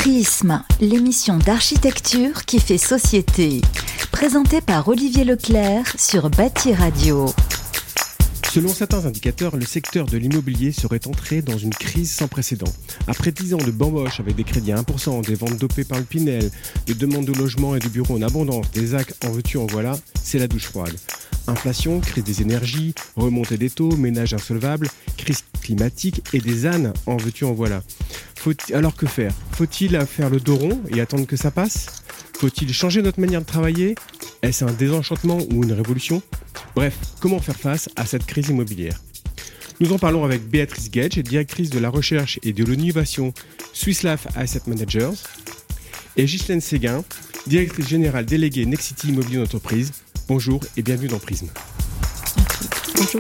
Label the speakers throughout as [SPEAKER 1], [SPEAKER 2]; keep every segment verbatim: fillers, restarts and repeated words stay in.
[SPEAKER 1] Prisme, l'émission d'architecture qui fait société. Présentée par Olivier Leclerc sur Bâti Radio.
[SPEAKER 2] Selon certains indicateurs, le secteur de l'immobilier serait entré dans une crise sans précédent. Après dix ans de bamboche avec des crédits à un pour cent, des ventes dopées par le Pinel, des demandes de logements et de bureaux en abondance, des A C en veux-tu en voilà, c'est la douche froide. Inflation, crise des énergies, remontée des taux, ménages insolvables, crise climatique et des ânes en veux-tu en voilà. Faut alors que faire ? Faut-il faire le dos rond et attendre que ça passe ? Faut-il changer notre manière de travailler ? Est-ce un désenchantement ou une révolution ? Bref, comment faire face à cette crise immobilière ? Nous en parlons avec Béatrice Gage, directrice de la recherche et de l'innovation Swiss Life Asset Managers, et Ghislaine Séguin, directrice générale déléguée Nexity Immobilier d'entreprise. Bonjour et bienvenue dans Prisme.
[SPEAKER 3] Bonjour.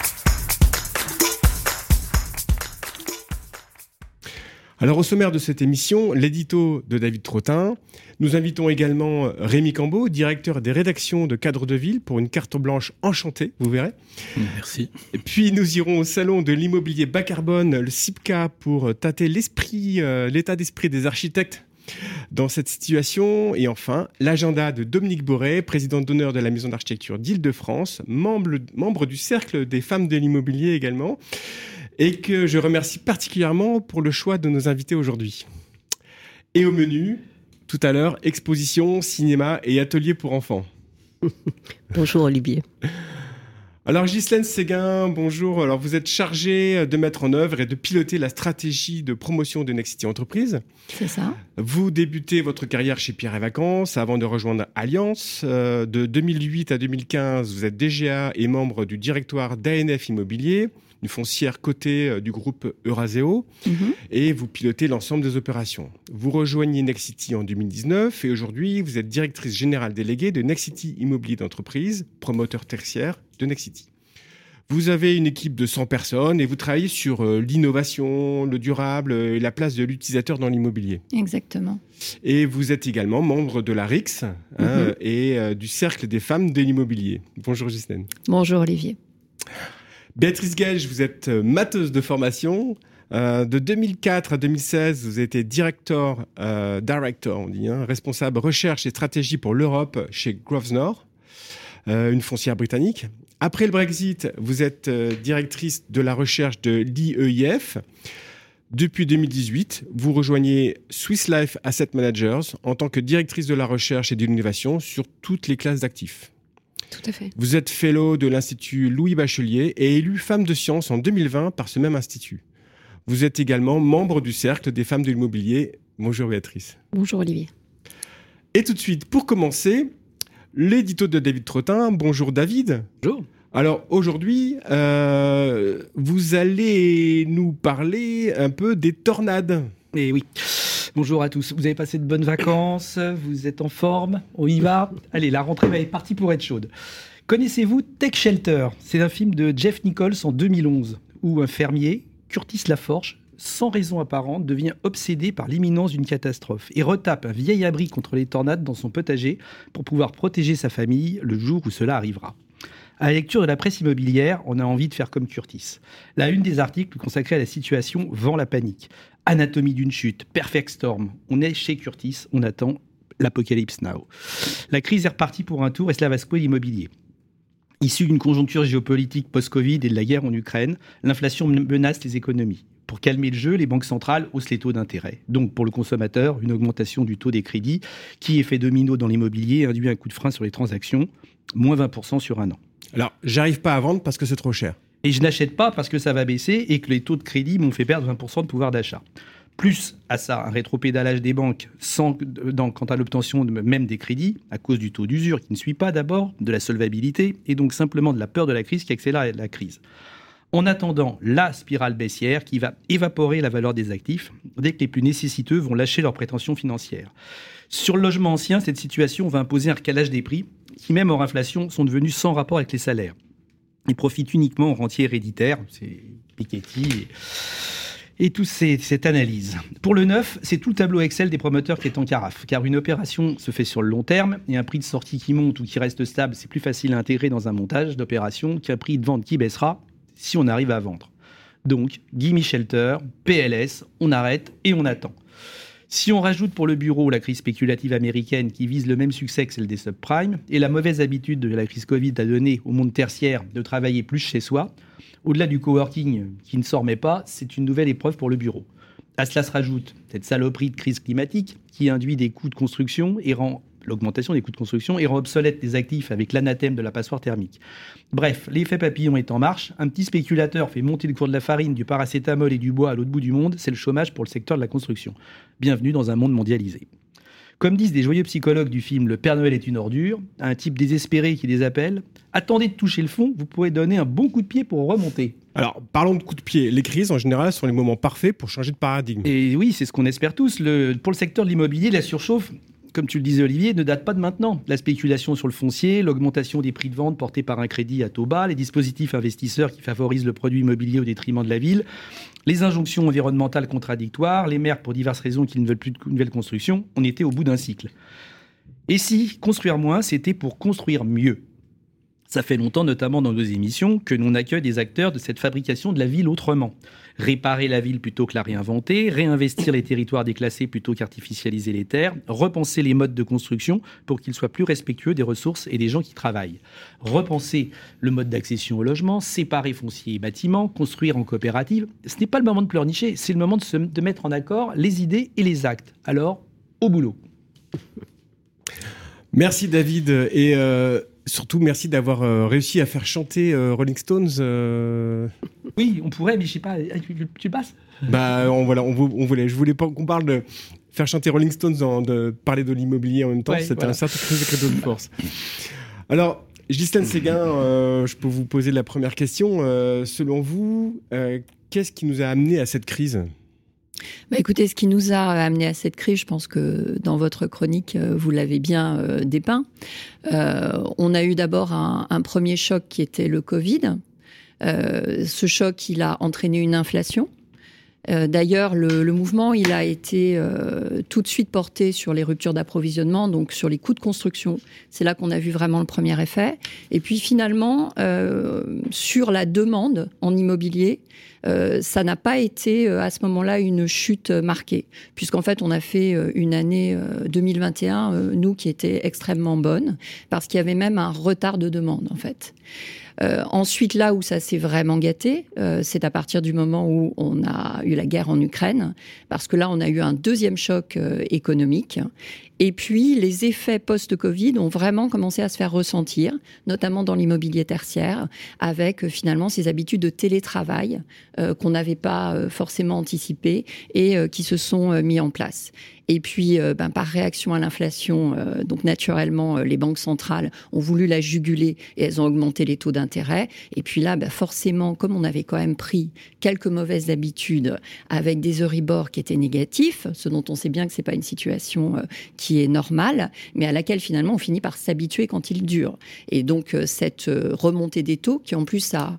[SPEAKER 2] Alors au sommaire de cette émission, l'édito de David Trottin. Nous invitons également Rémi Cambeau, directeur des rédactions de Cadre de Ville, pour une carte blanche enchantée, vous verrez.
[SPEAKER 4] Merci.
[SPEAKER 2] Et puis nous irons au salon de l'immobilier bas carbone, le C I P C A, pour tâter l'esprit, euh, l'état d'esprit des architectes dans cette situation. Et enfin, l'agenda de Dominique Boré, présidente d'honneur de la Maison d'architecture d'Île-de-France, membre, membre du Cercle des femmes de l'immobilier également, et que je remercie particulièrement pour le choix de nos invités aujourd'hui. Et au menu, tout à l'heure, exposition, cinéma et atelier pour enfants.
[SPEAKER 3] Bonjour Olivier.
[SPEAKER 2] Alors Ghislaine Séguin, bonjour. Alors vous êtes chargée de mettre en œuvre et de piloter la stratégie de promotion de Nexity Entreprise.
[SPEAKER 3] C'est ça.
[SPEAKER 2] Vous débutez votre carrière chez Pierre et Vacances avant de rejoindre Allianz. Euh, de deux mille huit à deux mille quinze, vous êtes D G A et membre du directoire d'A N F Immobilier, une foncière cotée du groupe Euraseo, mm-hmm. et vous pilotez l'ensemble des opérations. Vous rejoignez Nexity en deux mille dix-neuf et aujourd'hui, vous êtes directrice générale déléguée de Nexity Immobilier d'entreprise, promoteur tertiaire de Nexity. Vous avez une équipe de cent personnes et vous travaillez sur euh, l'innovation, le durable et la place de l'utilisateur dans l'immobilier.
[SPEAKER 3] Exactement.
[SPEAKER 2] Et vous êtes également membre de la R I C S mm-hmm. hein, et euh, du Cercle des femmes de l'immobilier. Bonjour Ghislaine.
[SPEAKER 3] Bonjour Olivier.
[SPEAKER 2] Béatrice Gage, vous êtes matheuse de formation. Euh, de deux mille quatre à deux mille seize, vous étiez directeur, euh, director, on dit, hein, responsable recherche et stratégie pour l'Europe chez Grosvenor, euh, une foncière britannique. Après le Brexit, vous êtes euh, directrice de la recherche de l'I E I F. Depuis deux mille dix-huit, vous rejoignez Swiss Life Asset Managers en tant que directrice de la recherche et de l'innovation sur toutes les classes d'actifs.
[SPEAKER 3] Tout à fait.
[SPEAKER 2] Vous êtes fellow de l'Institut Louis Bachelier et élue femme de science en deux mille vingt par ce même institut. Vous êtes également membre du Cercle des femmes de l'immobilier. Bonjour Béatrice.
[SPEAKER 3] Bonjour Olivier.
[SPEAKER 2] Et tout de suite, pour commencer, l'édito de David Trottin. Bonjour David.
[SPEAKER 4] Bonjour.
[SPEAKER 2] Alors aujourd'hui, euh, vous allez nous parler un peu des tornades.
[SPEAKER 4] Eh oui. Bonjour à tous. Vous avez passé de bonnes vacances, vous êtes en forme, on y va. Allez, la rentrée va être partie pour être chaude. Connaissez-vous Tech Shelter ? C'est un film de Jeff Nichols en deux mille onze, où un fermier, Curtis Laforge, sans raison apparente, devient obsédé par l'imminence d'une catastrophe et retape un vieil abri contre les tornades dans son potager pour pouvoir protéger sa famille le jour où cela arrivera. À la lecture de la presse immobilière, on a envie de faire comme Curtis. La une des articles consacrés à la situation vend la panique. Anatomie d'une chute, perfect storm. On est chez Curtis, on attend l'apocalypse now. La crise est repartie pour un tour et cela va secouer l'immobilier. Issue d'une conjoncture géopolitique post-Covid et de la guerre en Ukraine, l'inflation menace les économies. Pour calmer le jeu, les banques centrales haussent les taux d'intérêt. Donc pour le consommateur, une augmentation du taux des crédits qui, effet domino dans l'immobilier, induit un coup de frein sur les transactions, moins vingt pour cent sur un an.
[SPEAKER 2] Alors, j'arrive pas à vendre parce que c'est trop cher.
[SPEAKER 4] Et je n'achète pas parce que ça va baisser et que les taux de crédit m'ont fait perdre vingt pour cent de pouvoir d'achat. Plus à ça, un rétropédalage des banques sans, dans, quant à l'obtention de, même des crédits, à cause du taux d'usure qui ne suit pas d'abord, de la solvabilité et donc simplement de la peur de la crise qui accélère la crise. En attendant la spirale baissière qui va évaporer la valeur des actifs dès que les plus nécessiteux vont lâcher leurs prétentions financières. Sur le logement ancien, cette situation va imposer un recalage des prix qui, même hors inflation, sont devenus sans rapport avec les salaires. Ils profitent uniquement aux rentiers héréditaires, c'est Piketty et, et toute ces, cette analyse. Pour le neuf, c'est tout le tableau Excel des promoteurs qui est en carafe, car une opération se fait sur le long terme et un prix de sortie qui monte ou qui reste stable, c'est plus facile à intégrer dans un montage d'opération qu'un prix de vente qui baissera si on arrive à vendre. Donc, gimme shelter, P L S, on arrête et on attend. Si on rajoute pour le bureau la crise spéculative américaine qui vise le même succès que celle des subprimes et la mauvaise habitude de la crise Covid à donner au monde tertiaire de travailler plus chez soi, au-delà du coworking qui ne s'en remet pas, c'est une nouvelle épreuve pour le bureau. À cela se rajoute cette saloperie de crise climatique qui induit des coûts de construction et rend l'augmentation des coûts de construction et rend obsolètes des actifs avec l'anathème de la passoire thermique. Bref, l'effet papillon est en marche. Un petit spéculateur fait monter le cours de la farine, du paracétamol et du bois à l'autre bout du monde. C'est le chômage pour le secteur de la construction. Bienvenue dans un monde mondialisé. Comme disent des joyeux psychologues du film « Le Père Noël est une ordure », un type désespéré qui les appelle « Attendez de toucher le fond, vous pourrez donner un bon coup de pied pour remonter ».
[SPEAKER 2] Alors, parlons de coup de pied. Les crises, en général, sont les moments parfaits pour changer de paradigme.
[SPEAKER 4] Et oui, c'est ce qu'on espère tous. Le, pour le secteur de l'immobilier, la surchauffe, comme tu le disais Olivier, ne date pas de maintenant. La spéculation sur le foncier, l'augmentation des prix de vente portés par un crédit à taux bas, les dispositifs investisseurs qui favorisent le produit immobilier au détriment de la ville, les injonctions environnementales contradictoires, les maires pour diverses raisons qui ne veulent plus de nouvelles constructions, on était au bout d'un cycle. Et si construire moins, c'était pour construire mieux ? Ça fait longtemps, notamment dans nos émissions, que l'on accueille des acteurs de cette fabrication de la ville autrement. Réparer la ville plutôt que la réinventer, réinvestir les territoires déclassés plutôt qu'artificialiser les terres, repenser les modes de construction pour qu'ils soient plus respectueux des ressources et des gens qui travaillent. Repenser le mode d'accession au logement, séparer foncier et bâtiments, construire en coopérative. Ce n'est pas le moment de pleurnicher, c'est le moment de, se, de mettre en accord les idées et les actes. Alors, au boulot.
[SPEAKER 2] Merci David et euh, surtout merci d'avoir euh, réussi à faire chanter euh, Rolling Stones. Euh...
[SPEAKER 4] Oui, on pourrait, mais je sais pas, tu, tu le passes ?
[SPEAKER 2] Bah, on, voilà, on, on voulait, je voulais pas qu'on parle de faire chanter Rolling Stones, dans, de parler de l'immobilier en même temps, ouais, c'était voilà. Un certain secret de force. Alors, Ghislaine Séguin, euh, je peux vous poser la première question. Euh, selon vous, euh, qu'est-ce qui nous a amené à cette crise ?
[SPEAKER 3] Bah écoutez, ce qui nous a amené à cette crise, je pense que dans votre chronique, vous l'avez bien euh, dépeint. Euh, on a eu d'abord un, un premier choc qui était le Covid. Euh, ce choc, il a entraîné une inflation. Euh, d'ailleurs, le, le mouvement, il a été euh, tout de suite porté sur les ruptures d'approvisionnement, donc sur les coûts de construction. C'est là qu'on a vu vraiment le premier effet. Et puis finalement, euh, sur la demande en immobilier, euh, ça n'a pas été euh, à ce moment-là une chute marquée, puisqu'en fait, on a fait euh, une année euh, deux mille vingt et un, euh, nous, qui était extrêmement bonne, parce qu'il y avait même un retard de demande, en fait. Euh, ensuite, là où ça s'est vraiment gâté, euh, c'est à partir du moment où on a eu la guerre en Ukraine, parce que là, on a eu un deuxième choc euh, économique. Et puis, les effets post-Covid ont vraiment commencé à se faire ressentir, notamment dans l'immobilier tertiaire, avec euh, finalement ces habitudes de télétravail euh, qu'on n'avait pas euh, forcément anticipées et euh, qui se sont euh, mis en place. Et puis, euh, ben, par réaction à l'inflation, euh, donc naturellement, euh, les banques centrales ont voulu la juguler et elles ont augmenté les taux d'intérêt. Et puis là, ben, forcément, comme on avait quand même pris quelques mauvaises habitudes avec des Euribor qui étaient négatifs, ce dont on sait bien que c'est pas une situation euh, qui est normale, mais à laquelle finalement on finit par s'habituer quand il dure. Et donc, euh, cette euh, remontée des taux qui en plus a,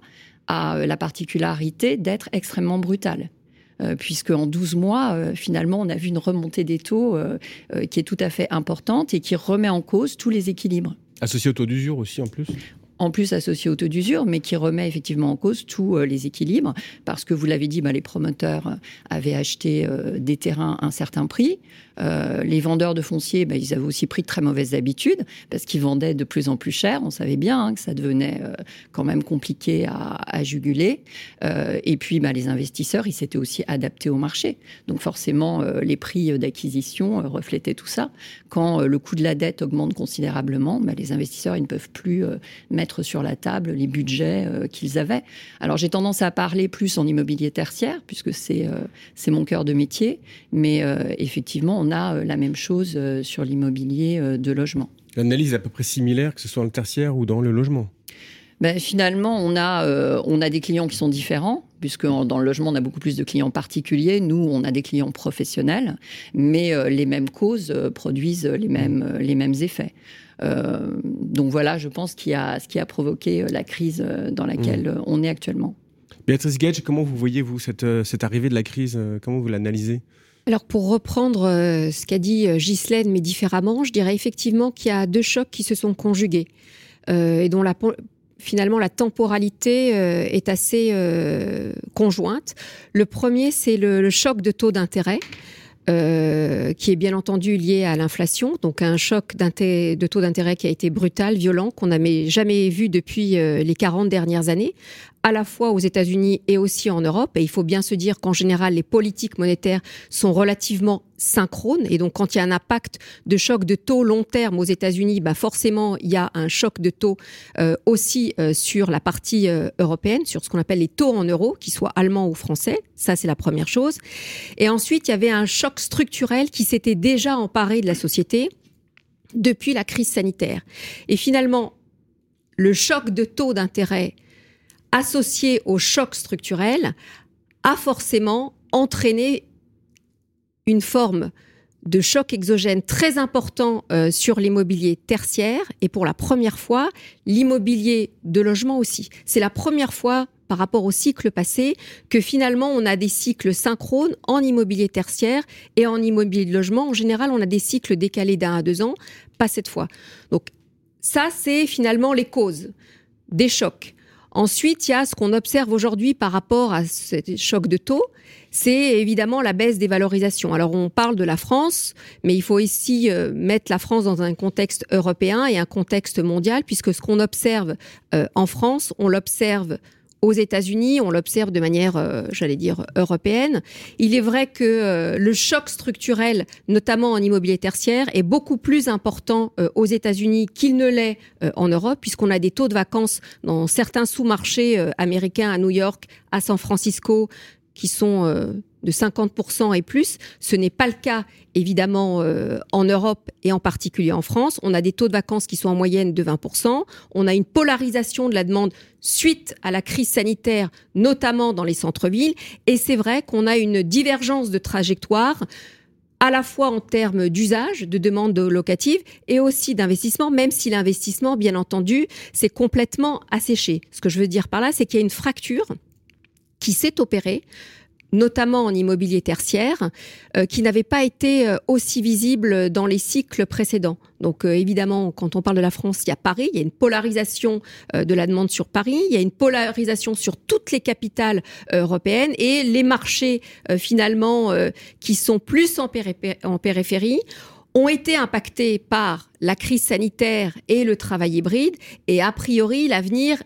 [SPEAKER 3] a la particularité d'être extrêmement brutale. Euh, puisque en douze mois, euh, finalement, on a vu une remontée des taux euh, euh, qui est tout à fait importante et qui remet en cause tous les équilibres.
[SPEAKER 2] Associé au taux d'usure aussi, en plus ?
[SPEAKER 3] En plus associé au taux d'usure, mais qui remet effectivement en cause tous euh, les équilibres, parce que vous l'avez dit, bah, les promoteurs avaient acheté euh, des terrains à un certain prix. Euh, les vendeurs de foncier, bah, ils avaient aussi pris de très mauvaises habitudes, parce qu'ils vendaient de plus en plus cher. On savait bien hein, que ça devenait euh, quand même compliqué à, à juguler. Euh, et puis, bah, les investisseurs, ils s'étaient aussi adaptés au marché. Donc forcément, euh, les prix d'acquisition euh, reflétaient tout ça. Quand euh, le coût de la dette augmente considérablement, bah, les investisseurs, ils ne peuvent plus euh, mettre sur la table les budgets euh, qu'ils avaient. Alors, j'ai tendance à parler plus en immobilier tertiaire, puisque c'est, euh, c'est mon cœur de métier. Mais euh, effectivement, on a euh, la même chose euh, sur l'immobilier euh, de logement.
[SPEAKER 2] L'analyse est à peu près similaire, que ce soit dans le tertiaire ou dans le logement.
[SPEAKER 3] Ben, finalement, on a, euh, on a des clients qui sont différents, puisque dans le logement, on a beaucoup plus de clients particuliers. Nous, on a des clients professionnels, mais euh, les mêmes causes euh, produisent les mêmes, euh, les mêmes effets. Euh, donc voilà, je pense qu'il y a ce qui a provoqué la crise dans laquelle mmh. on est actuellement.
[SPEAKER 2] Béatrice Gage, comment vous voyez, vous, cette, cette arrivée de la crise ? Comment vous l'analysez ?
[SPEAKER 5] Alors, pour reprendre euh, ce qu'a dit Ghislaine, mais différemment, je dirais effectivement qu'il y a deux chocs qui se sont conjugués euh, et dont la, finalement la temporalité euh, est assez euh, conjointe. Le premier, c'est le, le choc de taux d'intérêt. euh, qui est bien entendu lié à l'inflation, donc un choc de taux d'intérêt qui a été brutal, violent, qu'on n'a jamais vu depuis euh, les quarante dernières années, à la fois aux États-Unis et aussi en Europe. Et il faut bien se dire qu'en général, les politiques monétaires sont relativement synchrones. Et donc, quand il y a un impact de choc de taux long terme aux États-Unis, bah forcément, il y a un choc de taux euh, aussi euh, sur la partie euh, européenne, sur ce qu'on appelle les taux en euros, qu'ils soient allemands ou français. Ça, c'est la première chose. Et ensuite, il y avait un choc structurel qui s'était déjà emparé de la société depuis la crise sanitaire. Et finalement, le choc de taux d'intérêt associé au choc structurel a forcément entraîné une forme de choc exogène très important euh, sur l'immobilier tertiaire et pour la première fois, l'immobilier de logement aussi. C'est la première fois par rapport au cycle passé que finalement on a des cycles synchrones en immobilier tertiaire et en immobilier de logement. En général, on a des cycles décalés d'un à deux ans, pas cette fois. Donc ça, c'est finalement les causes des chocs. Ensuite, il y a ce qu'on observe aujourd'hui par rapport à ce choc de taux, c'est évidemment la baisse des valorisations. Alors, on parle de la France, mais il faut aussi euh, mettre la France dans un contexte européen et un contexte mondial, puisque ce qu'on observe euh, en France, on l'observe aux États-Unis, on l'observe de manière, euh, j'allais dire, européenne. Il est vrai que euh, le choc structurel, notamment en immobilier tertiaire, est beaucoup plus important euh, aux États-Unis qu'il ne l'est euh, en Europe, puisqu'on a des taux de vacances dans certains sous-marchés euh, américains, à New York, à San Francisco, qui sont euh, de cinquante pour cent et plus. Ce n'est pas le cas, évidemment, euh, en Europe et en particulier en France. On a des taux de vacances qui sont en moyenne de vingt pour cent. On a une polarisation de la demande suite à la crise sanitaire, notamment dans les centres-villes. Et c'est vrai qu'on a une divergence de trajectoire à la fois en termes d'usage, de demande locative et aussi d'investissement, même si l'investissement, bien entendu, c'est complètement asséché. Ce que je veux dire par là, c'est qu'il y a une fracture qui s'est opérée, notamment en immobilier tertiaire, euh, qui n'avait pas été euh, aussi visible dans les cycles précédents. Donc euh, évidemment, quand on parle de la France, il y a Paris, il y a une polarisation euh, de la demande sur Paris, il y a une polarisation sur toutes les capitales euh, européennes et les marchés euh, finalement euh, qui sont plus en, péripé- en périphérie ont été impactés par la crise sanitaire et le travail hybride. Et a priori, l'avenir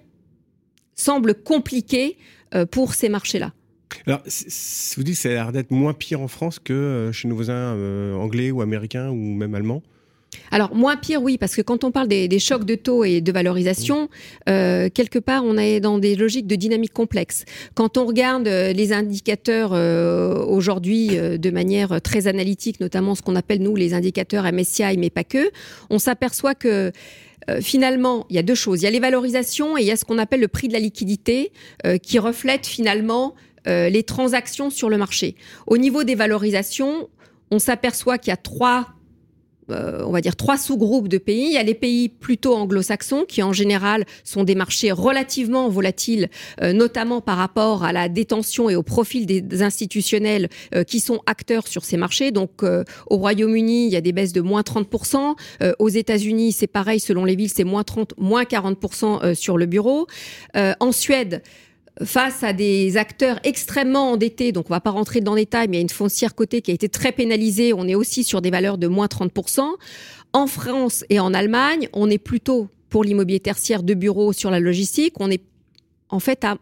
[SPEAKER 5] semble compliqué euh, pour ces marchés-là.
[SPEAKER 2] Alors, vous dites que ça a l'air d'être moins pire en France que chez nos voisins euh, anglais ou américains ou même allemands.
[SPEAKER 5] Alors, moins pire, oui, parce que quand on parle des, des chocs de taux et de valorisation, mmh. euh, quelque part, on est dans des logiques de dynamique complexe. Quand on regarde euh, les indicateurs euh, aujourd'hui euh, de manière très analytique, notamment ce qu'on appelle, nous, les indicateurs M S C I, mais pas que, on s'aperçoit que Euh, finalement, il y a deux choses. Il y a les valorisations et il y a ce qu'on appelle le prix de la liquidité euh, qui reflète finalement euh, les transactions sur le marché. Au niveau des valorisations, on s'aperçoit qu'il y a trois Euh, on va dire trois sous-groupes de pays. Il y a les pays plutôt anglo-saxons qui en général sont des marchés relativement volatiles, euh, notamment par rapport à la détention et au profil des institutionnels euh, qui sont acteurs sur ces marchés. Donc euh, au Royaume-Uni, il y a des baisses de moins trente pour cent. Euh, aux États-Unis, c'est pareil, selon les villes, c'est moins trente, moins quarante pour cent euh, sur le bureau. Euh, en Suède, face à des acteurs extrêmement endettés, donc on va pas rentrer dans les détails, mais il y a une foncière cotée qui a été très pénalisée, on est aussi sur des valeurs de moins trente pour cent. En France et en Allemagne, on est plutôt pour l'immobilier tertiaire de bureaux sur la logistique, on est en fait à,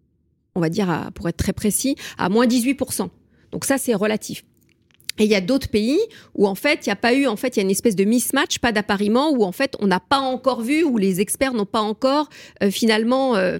[SPEAKER 5] on va dire, à, pour être très précis, à moins dix-huit pour cent. Donc ça, c'est relatif. Et il y a d'autres pays où en fait il n'y a pas eu, en fait il y a une espèce de mismatch, pas d'appariement, où en fait on n'a pas encore vu, où les experts n'ont pas encore euh, finalement euh,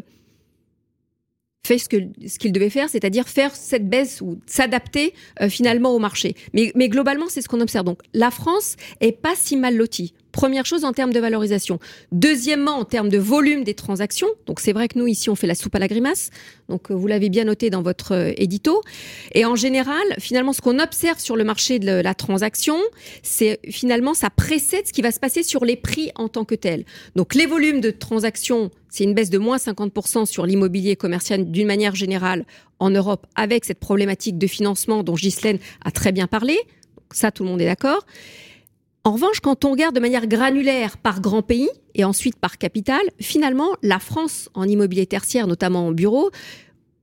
[SPEAKER 5] fait ce que ce qu'il devait faire, c'est-à-dire faire cette baisse ou s'adapter euh, finalement au marché. Mais, mais globalement, c'est ce qu'on observe. Donc, la France est pas si mal lotie. Première chose en termes de valorisation. Deuxièmement, en termes de volume des transactions. Donc, c'est vrai que nous, ici, on fait la soupe à la grimace. Donc, vous l'avez bien noté dans votre euh, édito. Et en général, finalement, ce qu'on observe sur le marché de la transaction, c'est finalement, ça précède ce qui va se passer sur les prix en tant que tel. Donc, les volumes de transactions, c'est une baisse de moins cinquante pour cent sur l'immobilier commercial d'une manière générale en Europe avec cette problématique de financement dont Ghislaine a très bien parlé. Donc, ça, tout le monde est d'accord. En revanche, quand on regarde de manière granulaire par grand pays et ensuite par capitale, finalement, la France en immobilier tertiaire, notamment en bureau,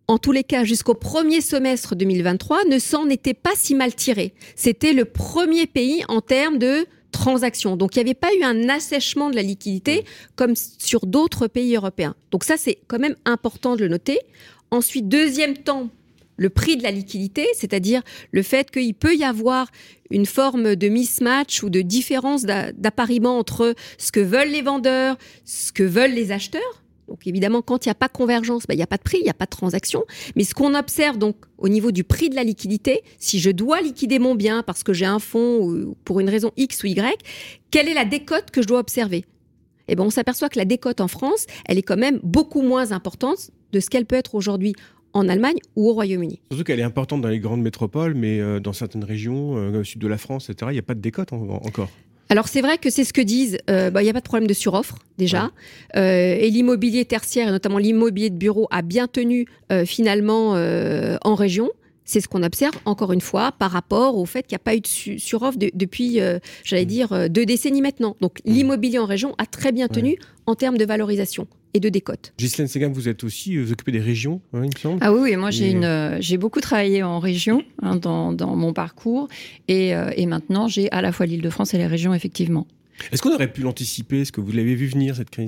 [SPEAKER 5] en tous les cas jusqu'au premier semestre deux mille vingt-trois, ne s'en était pas si mal tiré. C'était le premier pays en termes de transactions. Donc, il n'y avait pas eu un assèchement de la liquidité comme sur d'autres pays européens. Donc ça, c'est quand même important de le noter. Ensuite, deuxième temps, le prix de la liquidité, c'est-à-dire le fait qu'il peut y avoir une forme de mismatch ou de différence d'appariement entre ce que veulent les vendeurs, ce que veulent les acheteurs. Donc évidemment, quand il n'y a pas de convergence, ben, il n'y a pas de prix, il n'y a pas de transaction. Mais ce qu'on observe donc au niveau du prix de la liquidité, si je dois liquider mon bien parce que j'ai un fonds ou pour une raison X ou Y, quelle est la décote que je dois observer ? Eh ben, on s'aperçoit que la décote en France, elle est quand même beaucoup moins importante de ce qu'elle peut être aujourd'hui en Allemagne ou au Royaume-Uni.
[SPEAKER 2] Surtout qu'elle est importante dans les grandes métropoles, mais euh, dans certaines régions, euh, au sud de la France, et cetera, il n'y a pas de décote en, en, encore.
[SPEAKER 5] Alors c'est vrai que c'est ce que disent, euh, bah, y a pas de problème de suroffre déjà, ouais. euh, et l'immobilier tertiaire, et notamment l'immobilier de bureau, a bien tenu euh, finalement euh, en région. C'est ce qu'on observe, encore une fois, par rapport au fait qu'il n'y a pas eu de su- suroffre de, depuis, euh, j'allais dire, euh, deux décennies maintenant. Donc mmh. l'immobilier en région a très bien tenu ouais. en termes de valorisation et de décote.
[SPEAKER 2] Ghislaine Segham, vous êtes aussi, vous occupez des régions, hein, il me semble.
[SPEAKER 3] Ah oui, oui, moi j'ai, une, euh, j'ai beaucoup travaillé en région hein, dans, dans mon parcours et, euh, et maintenant j'ai à la fois l'Île-de-France et les régions, effectivement.
[SPEAKER 2] Est-ce qu'on aurait pu l'anticiper ? Est-ce que vous l'avez vu venir, cette crise ?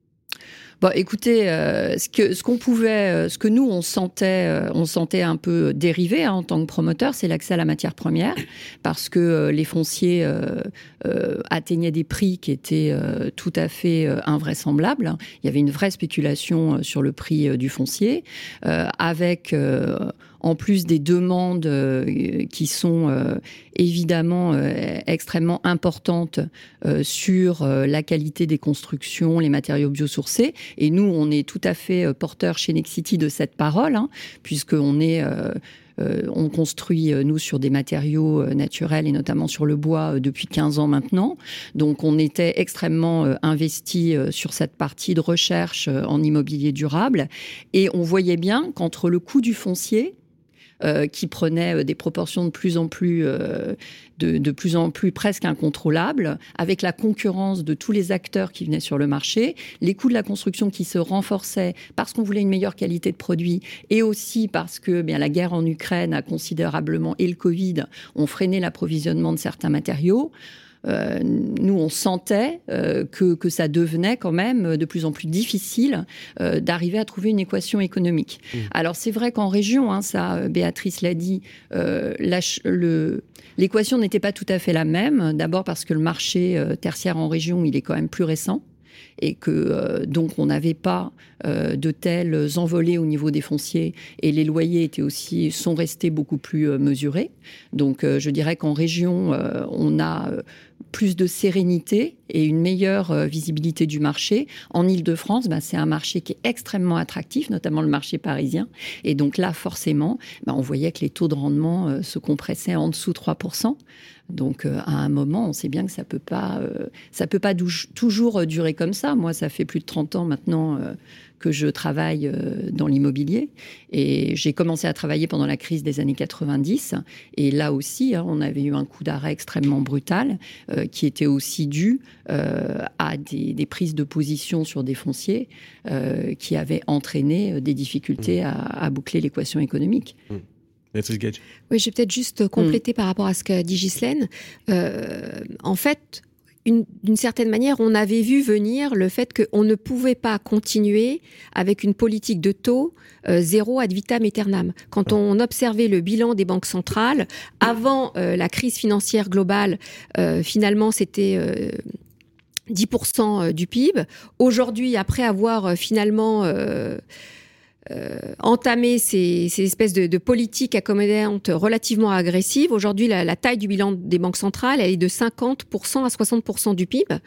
[SPEAKER 3] Bon, écoutez, euh, ce que ce qu'on pouvait, euh, ce que nous on sentait, euh, on sentait un peu dérivé hein, en tant que promoteur, c'est l'accès à la matière première, parce que euh, les fonciers euh, euh, atteignaient des prix qui étaient euh, tout à fait euh, invraisemblables. Il y avait une vraie spéculation euh, sur le prix euh, du foncier, euh, avec euh, en plus des demandes euh, qui sont euh, évidemment euh, extrêmement importantes euh, sur euh, la qualité des constructions, les matériaux biosourcés. Et nous, on est tout à fait euh, porteurs chez Nexity de cette parole, hein, puisqu'on est... Euh, Euh, on construit, euh, nous, sur des matériaux euh, naturels et notamment sur le bois euh, depuis quinze ans maintenant. Donc, on était extrêmement euh, investis euh, sur cette partie de recherche euh, en immobilier durable. Et on voyait bien qu'entre le coût du foncier, Euh, qui prenait euh, des proportions de plus en plus, euh, de, de plus en plus presque incontrôlables, avec la concurrence de tous les acteurs qui venaient sur le marché, les coûts de la construction qui se renforçaient parce qu'on voulait une meilleure qualité de produit et aussi parce que bien, la guerre en Ukraine a considérablement, et le Covid, ont freiné l'approvisionnement de certains matériaux. Euh, nous, on sentait euh, que, que ça devenait quand même de plus en plus difficile euh, d'arriver à trouver une équation économique. Mmh. Alors, c'est vrai qu'en région, hein, ça, Béatrice l'a dit, euh, la, le, l'équation n'était pas tout à fait la même. D'abord parce que le marché euh, tertiaire en région, il est quand même plus récent. Et que euh, donc on n'avait pas euh, de telles envolées au niveau des fonciers et les loyers étaient aussi sont restés beaucoup plus euh, mesurés. Donc euh, je dirais qu'en région euh, on a euh, plus de sérénité et une meilleure euh, visibilité du marché. En Île-de-France, bah, c'est un marché qui est extrêmement attractif, notamment le marché parisien. Et donc là, forcément, bah, on voyait que les taux de rendement euh, se compressaient en dessous de trois pour cent. Donc, euh, à un moment, on sait bien que ça peut pas, euh, ça peut pas dou- toujours durer comme ça. Moi, ça fait plus de trente ans maintenant euh, que je travaille euh, dans l'immobilier. Et j'ai commencé à travailler pendant la crise des années quatre-vingt-dix. Et là aussi, hein, on avait eu un coup d'arrêt extrêmement brutal euh, qui était aussi dû euh, à des, des prises de position sur des fonciers euh, qui avaient entraîné des difficultés à, à boucler l'équation économique.
[SPEAKER 2] Mmh.
[SPEAKER 5] Oui, je vais peut-être juste compléter mmh. par rapport à ce qu'a dit Ghislaine. Euh, en fait, une, d'une certaine manière, on avait vu venir le fait qu'on ne pouvait pas continuer avec une politique de taux euh, zéro ad vitam aeternam. Quand on observait le bilan des banques centrales, avant euh, la crise financière globale, euh, finalement, c'était... Euh, dix pour cent du P I B. Aujourd'hui, après avoir euh, finalement... Euh, Euh, entamer ces, ces espèces de, de politiques accommodantes relativement agressives. Aujourd'hui, la, la taille du bilan des banques centrales, elle est de cinquante pour cent à soixante pour cent du P I B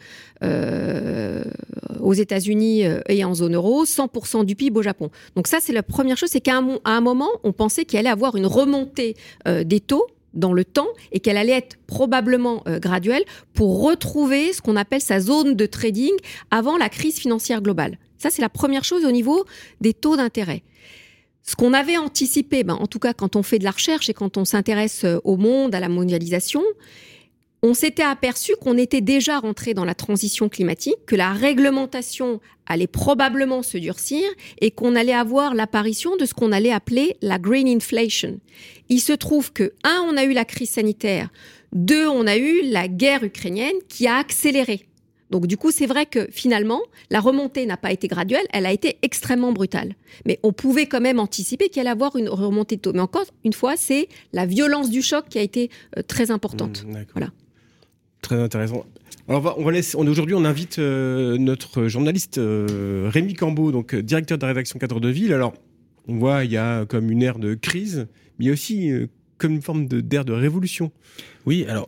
[SPEAKER 5] euh, aux États-Unis et en zone euro, cent pour cent du P I B au Japon. Donc ça, c'est la première chose, c'est qu'à un, à un moment, on pensait qu'il allait avoir une remontée euh, des taux dans le temps et qu'elle allait être probablement euh, graduelle pour retrouver ce qu'on appelle sa zone de trading avant la crise financière globale. Ça, c'est la première chose au niveau des taux d'intérêt. Ce qu'on avait anticipé, ben, en tout cas quand on fait de la recherche et quand on s'intéresse au monde, à la mondialisation, on s'était aperçu qu'on était déjà rentré dans la transition climatique, que la réglementation allait probablement se durcir et qu'on allait avoir l'apparition de ce qu'on allait appeler la green inflation. Il se trouve que, un, on a eu la crise sanitaire, deux, on a eu la guerre ukrainienne qui a accéléré. Donc du coup, c'est vrai que finalement, la remontée n'a pas été graduelle, elle a été extrêmement brutale. Mais on pouvait quand même anticiper qu'il allait avoir une remontée de taux. Mais encore une fois, c'est la violence du choc qui a été euh, très importante.
[SPEAKER 2] Mmh,
[SPEAKER 5] voilà.
[SPEAKER 2] Très intéressant. Alors on va, on va laisser, on, aujourd'hui, on invite euh, notre journaliste euh, Rémi Cambeau, donc euh, directeur de la rédaction Cadre de Ville. Alors, on voit, il y a comme une ère de crise, mais il y a aussi euh, comme une forme de, d'ère de révolution.
[SPEAKER 6] Oui, alors,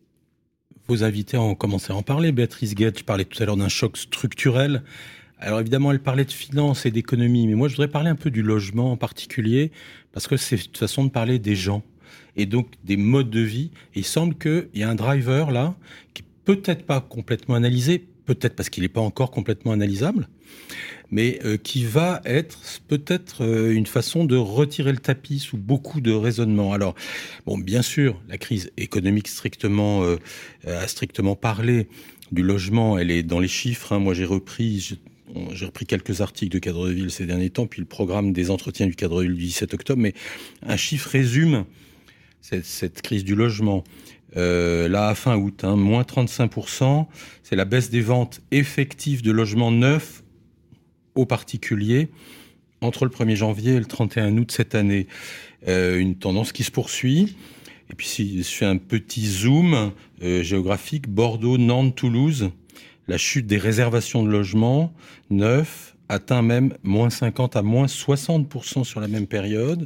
[SPEAKER 6] vos invités ont commencé à en parler. Béatrice Guedj parlait tout à l'heure d'un choc structurel. Alors évidemment, elle parlait de finance et d'économie, mais moi je voudrais parler un peu du logement en particulier, parce que c'est une façon de parler des gens, et donc des modes de vie. Et il semble qu'il y a un driver là, qui peut-être pas complètement analysé, peut-être parce qu'il n'est pas encore complètement analysable, mais euh, qui va être peut-être euh, une façon de retirer le tapis sous beaucoup de raisonnements. Alors, bon, bien sûr, la crise économique strictement, euh, a strictement parlé du logement, elle est dans les chiffres. Hein. Moi, j'ai repris, j'ai, j'ai repris quelques articles de Cadre de Ville ces derniers temps, puis le programme des entretiens du Cadre de Ville du dix-sept octobre, mais un chiffre résume cette, cette crise du logement. Euh, là, à fin août, hein, moins trente-cinq pour cent, c'est la baisse des ventes effectives de logements neufs aux particuliers entre le premier janvier et le trente et un août cette année. Euh, une tendance qui se poursuit. Et puis si je fais un petit zoom euh, géographique, Bordeaux, Nantes, Toulouse, la chute des réservations de logements neufs atteint même moins cinquante à moins soixante pour cent sur la même période.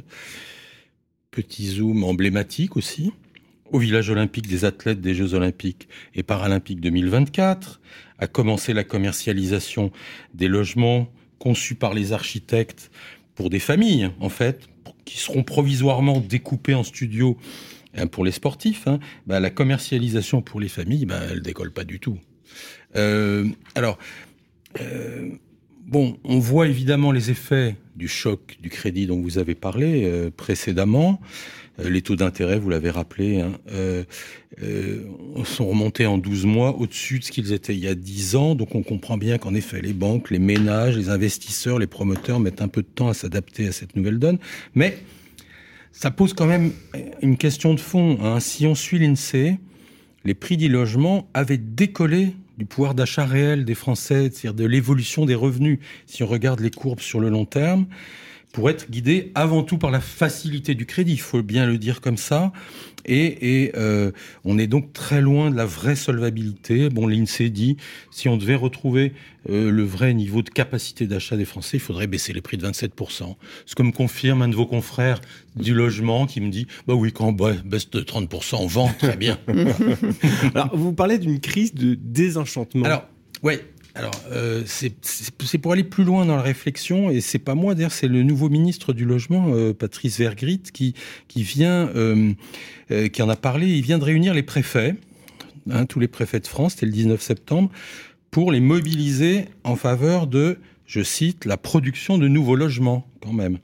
[SPEAKER 6] Petit zoom emblématique aussi. Au village olympique des athlètes des Jeux olympiques et paralympiques deux mille vingt-quatre, a commencé la commercialisation des logements conçus par les architectes pour des familles, en fait, qui seront provisoirement découpés en studios hein, pour les sportifs. Hein. Bah, la commercialisation pour les familles, bah, elle décolle pas du tout. Euh, alors, euh, bon, on voit évidemment les effets du choc du crédit dont vous avez parlé euh, précédemment. Les taux d'intérêt, vous l'avez rappelé, hein, euh, euh, sont remontés en douze mois au-dessus de ce qu'ils étaient il y a dix ans. Donc on comprend bien qu'en effet, les banques, les ménages, les investisseurs, les promoteurs mettent un peu de temps à s'adapter à cette nouvelle donne. Mais ça pose quand même une question de fond. Hein. Si on suit l'INSEE, les prix du logement avaient décollé du pouvoir d'achat réel des Français, c'est-à-dire de l'évolution des revenus. Si on regarde les courbes sur le long terme, pour être guidé avant tout par la facilité du crédit, il faut bien le dire comme ça. Et, et euh, on est donc très loin de la vraie solvabilité. Bon, l'INSEE dit, si on devait retrouver euh, le vrai niveau de capacité d'achat des Français, il faudrait baisser les prix de vingt-sept pour cent. Ce que me confirme un de vos confrères du logement qui me dit, bah oui, quand on baisse de trente pour cent, on vend, très bien.
[SPEAKER 2] Alors, vous parlez d'une crise de désenchantement.
[SPEAKER 6] Alors, ouais. Alors, euh, c'est, c'est, c'est pour aller plus loin dans la réflexion, et c'est pas moi, d'ailleurs, c'est le nouveau ministre du Logement, euh, Patrice Vergrit, qui, qui vient, euh, euh, qui en a parlé. Il vient de réunir les préfets, hein, tous les préfets de France, c'était le dix-neuf septembre, pour les mobiliser en faveur de, je cite, la production de nouveaux logements, quand même.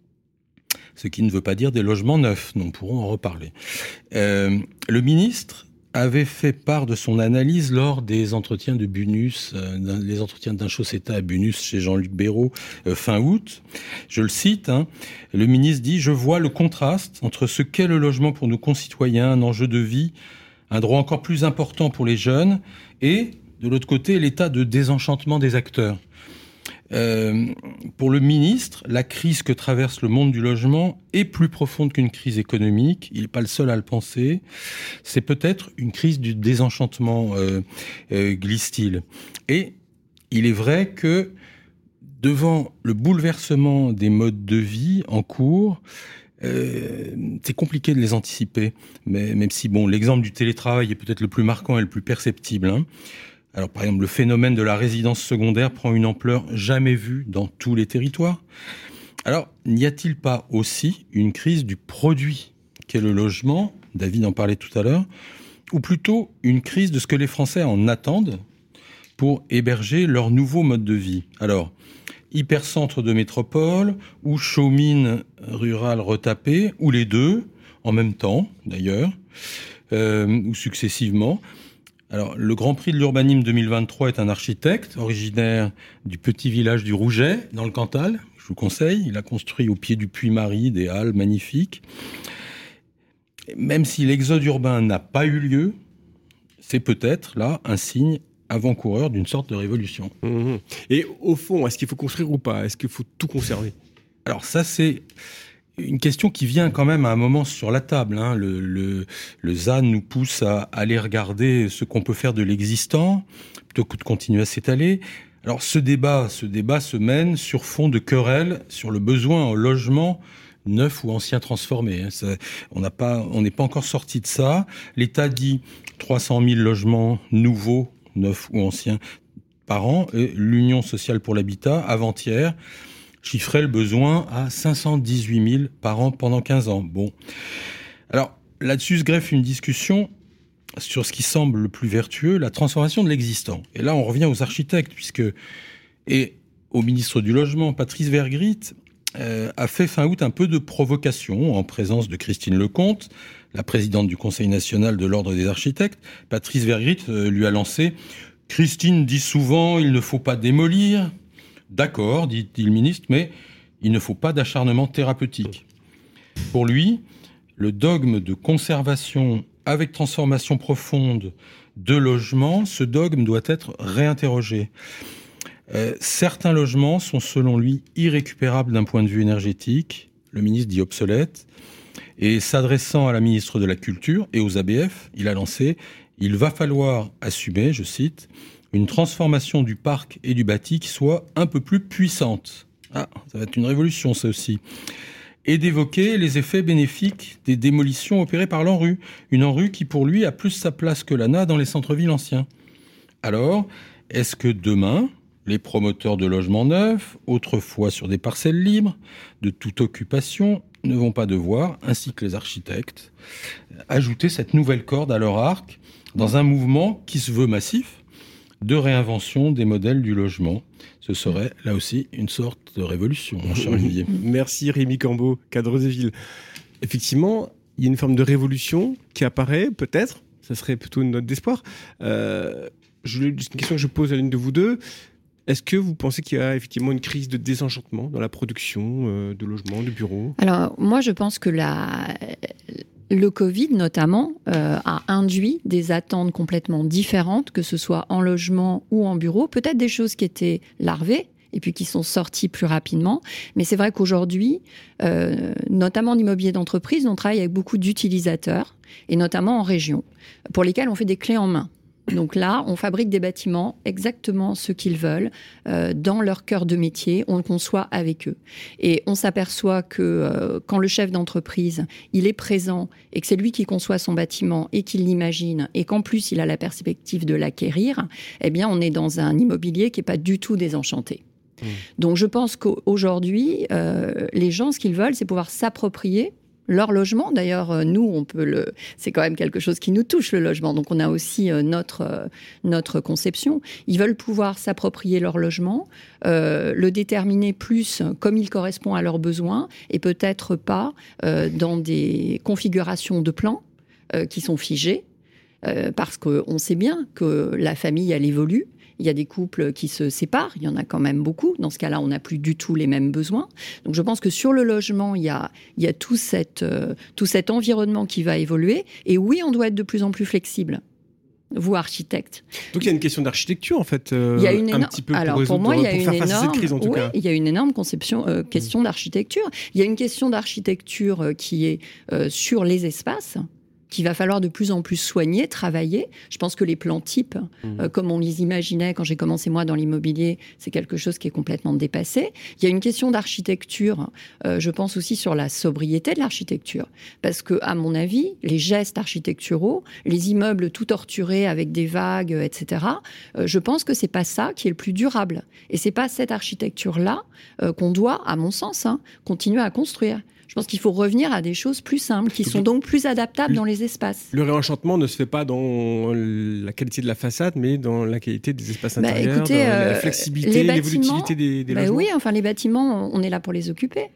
[SPEAKER 6] Ce qui ne veut pas dire des logements neufs, nous pourrons en reparler. Euh, le ministre avait fait part de son analyse lors des entretiens de Bunus, euh, les entretiens d'un Chaussetta à Bunus chez Jean-Luc Béraud, euh, fin août. Je le cite, hein, le ministre dit « Je vois le contraste entre ce qu'est le logement pour nos concitoyens, un enjeu de vie, un droit encore plus important pour les jeunes, et de l'autre côté, l'état de désenchantement des acteurs. » Euh, pour le ministre, la crise que traverse le monde du logement est plus profonde qu'une crise économique. Il n'est pas le seul à le penser. C'est peut-être une crise du désenchantement, euh, euh, glisse-t-il. Et il est vrai que devant le bouleversement des modes de vie en cours, euh, c'est compliqué de les anticiper. Mais même si, bon, l'exemple du télétravail est peut-être le plus marquant et le plus perceptible, hein. Alors, par exemple, le phénomène de la résidence secondaire prend une ampleur jamais vue dans tous les territoires. Alors, n'y a-t-il pas aussi une crise du produit qu'est le logement ? David en parlait tout à l'heure. Ou plutôt une crise de ce que les Français en attendent pour héberger leur nouveau mode de vie. Alors, hypercentre de métropole ou chaumine rurale retapée, ou les deux, en même temps d'ailleurs. euh, ou successivement. Alors, le Grand Prix de l'urbanisme deux mille vingt-trois est un architecte originaire du petit village du Rouget, dans le Cantal. Je vous conseille. Il a construit au pied du Puy-Marie des halles magnifiques. Même si l'exode urbain n'a pas eu lieu, c'est peut-être, là, un signe avant-coureur d'une sorte de révolution.
[SPEAKER 2] Mmh. Et au fond, est-ce qu'il faut construire ou pas ? Est-ce qu'il faut tout conserver ?
[SPEAKER 6] Alors ça, c'est une question qui vient quand même à un moment sur la table. Hein. Le, le, le Z A N nous pousse à aller regarder ce qu'on peut faire de l'existant, plutôt que de continuer à s'étaler. Alors ce débat, ce débat se mène sur fond de querelles sur le besoin en logement neuf ou ancien transformé. Ça, on n'a pas, on n'est pas encore sorti de ça. L'État dit trois cent mille logements nouveaux, neufs ou anciens, par an. Et l'Union sociale pour l'habitat, avant-hier, chiffrait le besoin à cinq cent dix-huit mille par an pendant quinze ans. Bon. Alors, là-dessus se greffe une discussion sur ce qui semble le plus vertueux, la transformation de l'existant. Et là, on revient aux architectes, puisque, et au ministre du Logement, Patrice Vergrit, euh, a fait fin août un peu de provocation en présence de Christine Lecomte, la présidente du Conseil national de l'Ordre des architectes. Patrice Vergrit euh, lui a lancé « Christine dit souvent, il ne faut pas démolir ». D'accord, dit, dit le ministre, mais il ne faut pas d'acharnement thérapeutique. Pour lui, le dogme de conservation avec transformation profonde de logements, ce dogme doit être réinterrogé. Euh, certains logements sont, selon lui, irrécupérables d'un point de vue énergétique. Le ministre dit obsolète. Et s'adressant à la ministre de la Culture et aux A B F, il a lancé « Il va falloir assumer, je cite, une transformation du parc et du bâti qui soit un peu plus puissante. » Ah, ça va être une révolution, ça aussi. Et d'évoquer les effets bénéfiques des démolitions opérées par l'ANRU. Une ANRU qui, pour lui, a plus sa place que l'A N A dans les centres-villes anciens. Alors, est-ce que demain, les promoteurs de logements neufs, autrefois sur des parcelles libres, de toute occupation, ne vont pas devoir, ainsi que les architectes, ajouter cette nouvelle corde à leur arc dans un mouvement qui se veut massif, de réinvention des modèles du logement. Ce serait, là aussi, une sorte de révolution, mon cher Olivier.
[SPEAKER 2] Merci Rémi Cambeau, cadre de ville. Effectivement, il y a une forme de révolution qui apparaît, peut-être, ça serait plutôt une note d'espoir. Euh, je, une question que je pose à l'une de vous deux. Est-ce que vous pensez qu'il y a effectivement une crise de désenchantement dans la production euh, de logements, de bureaux ?
[SPEAKER 3] Alors, moi, je pense que la... Le Covid, notamment, euh, a induit des attentes complètement différentes, que ce soit en logement ou en bureau. Peut-être des choses qui étaient larvées et puis qui sont sorties plus rapidement. Mais c'est vrai qu'aujourd'hui, euh, notamment en immobilier d'entreprise, on travaille avec beaucoup d'utilisateurs, et notamment en région, pour lesquels on fait des clés en main. Donc là, on fabrique des bâtiments exactement ce qu'ils veulent, euh, dans leur cœur de métier, on le conçoit avec eux. Et on s'aperçoit que euh, quand le chef d'entreprise, il est présent et que c'est lui qui conçoit son bâtiment et qu'il l'imagine et qu'en plus il a la perspective de l'acquérir, eh bien on est dans un immobilier qui n'est pas du tout désenchanté. Mmh. Donc je pense qu'aujourd'hui, euh, les gens, ce qu'ils veulent, c'est pouvoir s'approprier leur logement. D'ailleurs, nous, on peut le... c'est quand même quelque chose qui nous touche, le logement. Donc, on a aussi euh, notre, euh, notre conception. Ils veulent pouvoir s'approprier leur logement, euh, le déterminer plus comme il correspond à leurs besoins et peut-être pas euh, dans des configurations de plans euh, qui sont figées, euh, parce qu'on sait bien que la famille, elle évolue. Il y a des couples qui se séparent, il y en a quand même beaucoup. Dans ce cas-là, on n'a plus du tout les mêmes besoins. Donc je pense que sur le logement, il y a, il y a tout, cette, euh, tout cet environnement qui va évoluer. Et oui, on doit être de plus en plus flexible. Vous, architecte.
[SPEAKER 2] Donc il y a une question d'architecture, en fait, euh,
[SPEAKER 3] il y a une énorme...
[SPEAKER 2] un petit peu
[SPEAKER 3] Alors,
[SPEAKER 2] pour,
[SPEAKER 3] pour moi, il y a
[SPEAKER 2] pour faire
[SPEAKER 3] une
[SPEAKER 2] face
[SPEAKER 3] énorme...
[SPEAKER 2] à cette crise, en tout
[SPEAKER 3] oui,
[SPEAKER 2] cas.
[SPEAKER 3] Il y a une énorme conception, euh, question mmh. d'architecture. Il y a une question d'architecture euh, qui est euh, sur les espaces, qu'il va falloir de plus en plus soigner, travailler. Je pense que les plans types, mmh. euh, comme on les imaginait quand j'ai commencé moi dans l'immobilier, c'est quelque chose qui est complètement dépassé. Il y a une question d'architecture, euh, je pense aussi sur la sobriété de l'architecture. Parce que, à mon avis, les gestes architecturaux, les immeubles tout torturés avec des vagues, et cetera, euh, je pense que c'est pas ça qui est le plus durable. Et c'est pas cette architecture-là euh, qu'on doit, à mon sens, hein, continuer à construire. Je pense qu'il faut revenir à des choses plus simples, qui sont donc plus adaptables dans les espaces.
[SPEAKER 2] Le réenchantement ne se fait pas dans la qualité de la façade, mais dans la qualité des espaces
[SPEAKER 3] bah,
[SPEAKER 2] intérieurs,
[SPEAKER 3] écoutez,
[SPEAKER 2] dans
[SPEAKER 3] euh,
[SPEAKER 2] la flexibilité, l'évolutivité des, des
[SPEAKER 3] bah
[SPEAKER 2] logements.
[SPEAKER 3] Oui, enfin les bâtiments, on est là pour les occuper.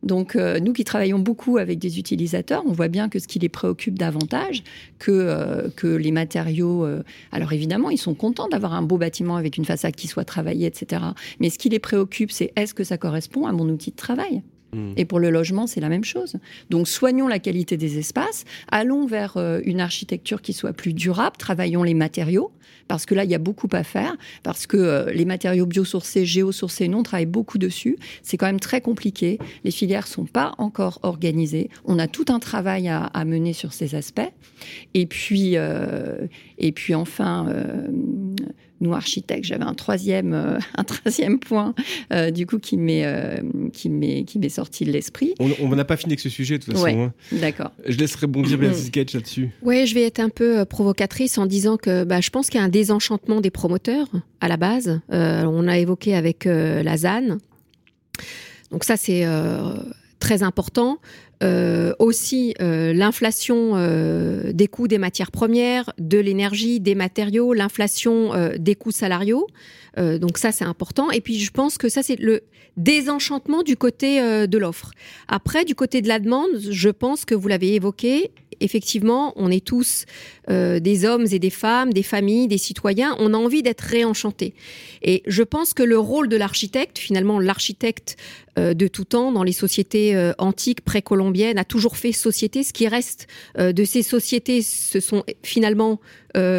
[SPEAKER 3] Donc, euh, nous qui travaillons beaucoup avec des utilisateurs, on voit bien que ce qui les préoccupe davantage que, euh, que les matériaux... Euh, alors évidemment, ils sont contents d'avoir un beau bâtiment avec une façade qui soit travaillée, et cetera. Mais ce qui les préoccupe, c'est est-ce que ça correspond à mon outil de travail ? Et pour le logement, c'est la même chose. Donc, soignons la qualité des espaces, allons vers euh, une architecture qui soit plus durable, travaillons les matériaux, parce que là, il y a beaucoup à faire, parce que euh, les matériaux biosourcés, géosourcés, nous, on travaille beaucoup dessus. C'est quand même très compliqué. Les filières sont pas encore organisées. On a tout un travail à, à mener sur ces aspects. Et puis, euh, et puis enfin... Euh, nous architectes, j'avais un troisième, euh, un troisième point euh, du coup qui m'est, euh, qui m'est, qui m'est sorti de l'esprit.
[SPEAKER 2] On n'a pas fini avec ce sujet de toute façon.
[SPEAKER 3] Ouais,
[SPEAKER 2] hein.
[SPEAKER 3] D'accord.
[SPEAKER 2] Je laisserai bondir Béatrice Guedj là-dessus.
[SPEAKER 5] Oui, je vais être un peu provocatrice en disant que bah, je pense qu'il y a un désenchantement des promoteurs à la base. Euh, on a évoqué avec euh, la Z A N. Donc ça, c'est euh, très important. Euh, aussi euh, l'inflation euh, des coûts des matières premières, de l'énergie, des matériaux, l'inflation euh, des coûts salariaux. Euh, donc ça, c'est important. Et puis, je pense que ça, c'est le désenchantement du côté euh, de l'offre. Après, du côté de la demande, je pense que vous l'avez évoqué, effectivement, on est tous euh, des hommes et des femmes, des familles, des citoyens. On a envie d'être réenchantés. Et je pense que le rôle de l'architecte, finalement, l'architecte euh, de tout temps, dans les sociétés euh, antiques, précolombiennes, a toujours fait société. Ce qui reste euh, de ces sociétés, ce sont finalement euh,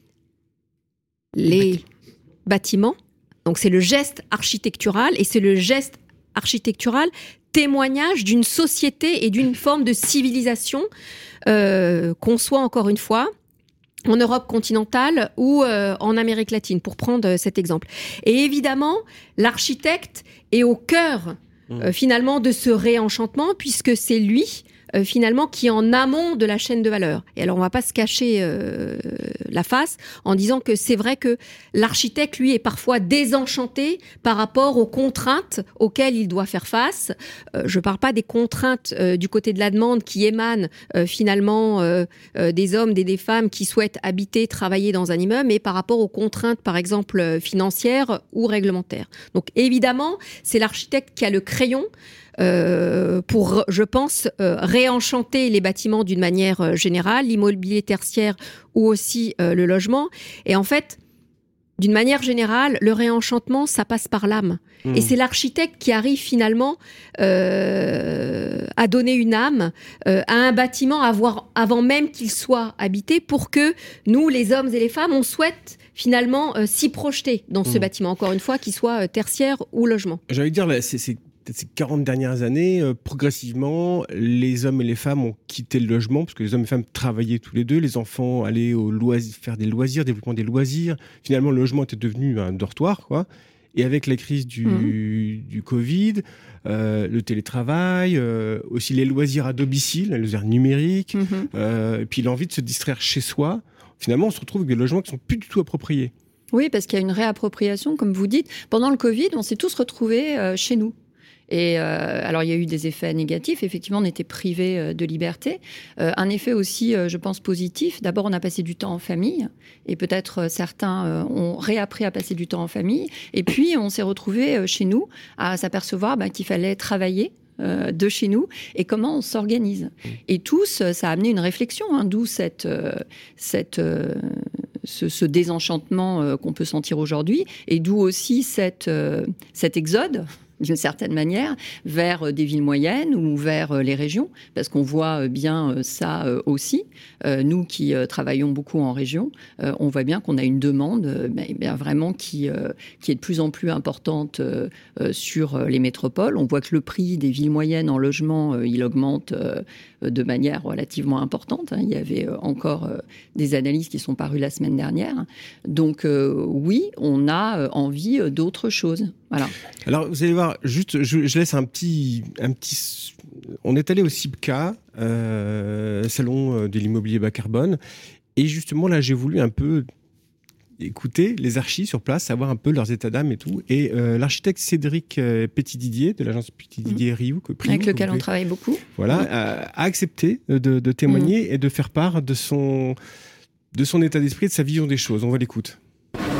[SPEAKER 5] les bâtiments. Donc, c'est le geste architectural et c'est le geste architectural témoignage d'une société et d'une forme de civilisation euh, qu'on soit encore une fois en Europe continentale ou euh, en Amérique latine, pour prendre cet exemple. Et évidemment, l'architecte est au cœur euh, finalement de ce réenchantement, puisque c'est lui euh, finalement qui est en amont de la chaîne de valeur. Et alors on va pas se cacher euh, la face en disant que c'est vrai que l'architecte lui est parfois désenchanté par rapport aux contraintes auxquelles il doit faire face. Euh, je parle pas des contraintes euh, du côté de la demande qui émanent euh, finalement euh, euh, des hommes, des, des femmes qui souhaitent habiter, travailler dans un immeuble, mais par rapport aux contraintes par exemple euh, financières ou réglementaires. Donc évidemment, c'est l'architecte qui a le crayon Euh, pour, je pense, euh, réenchanter les bâtiments d'une manière euh, générale, l'immobilier tertiaire ou aussi euh, le logement. Et en fait, d'une manière générale, le réenchantement, ça passe par l'âme. Mmh. Et c'est l'architecte qui arrive finalement euh, à donner une âme euh, à un bâtiment avoir, avant même qu'il soit habité, pour que nous, les hommes et les femmes, on souhaite finalement euh, s'y projeter dans ce mmh. bâtiment, encore une fois, qu'il soit euh, tertiaire ou logement.
[SPEAKER 2] J'ai envie de dire, là, c'est... c'est... ces quarante dernières années, euh, progressivement, les hommes et les femmes ont quitté le logement, parce que les hommes et les femmes travaillaient tous les deux, les enfants allaient au loisir, faire des loisirs, développement des loisirs. Finalement, le logement était devenu un dortoir, quoi. Et avec la crise du, mmh. du Covid, euh, le télétravail, euh, aussi les loisirs à domicile, les loisirs numériques, mmh. euh, et puis l'envie de se distraire chez soi, finalement, on se retrouve avec des logements qui ne sont plus du tout appropriés.
[SPEAKER 3] Oui, parce qu'il y a une réappropriation, comme vous dites. Pendant le Covid, on s'est tous retrouvés euh, chez nous. Et euh, alors, il y a eu des effets négatifs. Effectivement, on était privés euh, de liberté. Euh, un effet aussi, euh, je pense, positif. D'abord, on a passé du temps en famille. Et peut-être euh, certains euh, ont réappris à passer du temps en famille. Et puis, on s'est retrouvés euh, chez nous à s'apercevoir bah, qu'il fallait travailler euh, de chez nous et comment on s'organise. Et tous, ça a amené une réflexion, hein, d'où cette... Euh, cette euh, Ce, ce désenchantement euh, qu'on peut sentir aujourd'hui, et d'où aussi cette, euh, cet exode, d'une certaine manière, vers des villes moyennes ou vers les régions, parce qu'on voit bien ça aussi. Nous qui travaillons beaucoup en région, on voit bien qu'on a une demande mais bien vraiment qui, qui est de plus en plus importante sur les métropoles. On voit que le prix des villes moyennes en logement, il augmente de manière relativement importante. Il y avait encore des analyses qui sont parues la semaine dernière. Donc oui, on a envie d'autre chose. Voilà.
[SPEAKER 2] Alors, vous allez voir, juste, je, je laisse un petit, un petit... On est allé au SIPCA, euh, salon de l'immobilier bas carbone, et justement, là, j'ai voulu un peu écouter les archis sur place, savoir un peu leurs états d'âme et tout. Et euh, l'architecte Cédric euh, Petit-Didier, de l'agence Petit-Didier Riou, que, Priou,
[SPEAKER 3] avec lequel
[SPEAKER 2] on
[SPEAKER 3] travaille beaucoup,
[SPEAKER 2] voilà, mmh. a, a accepté de, de témoigner mmh. et de faire part de son, de son état d'esprit, de sa vision des choses. On va l'écouter.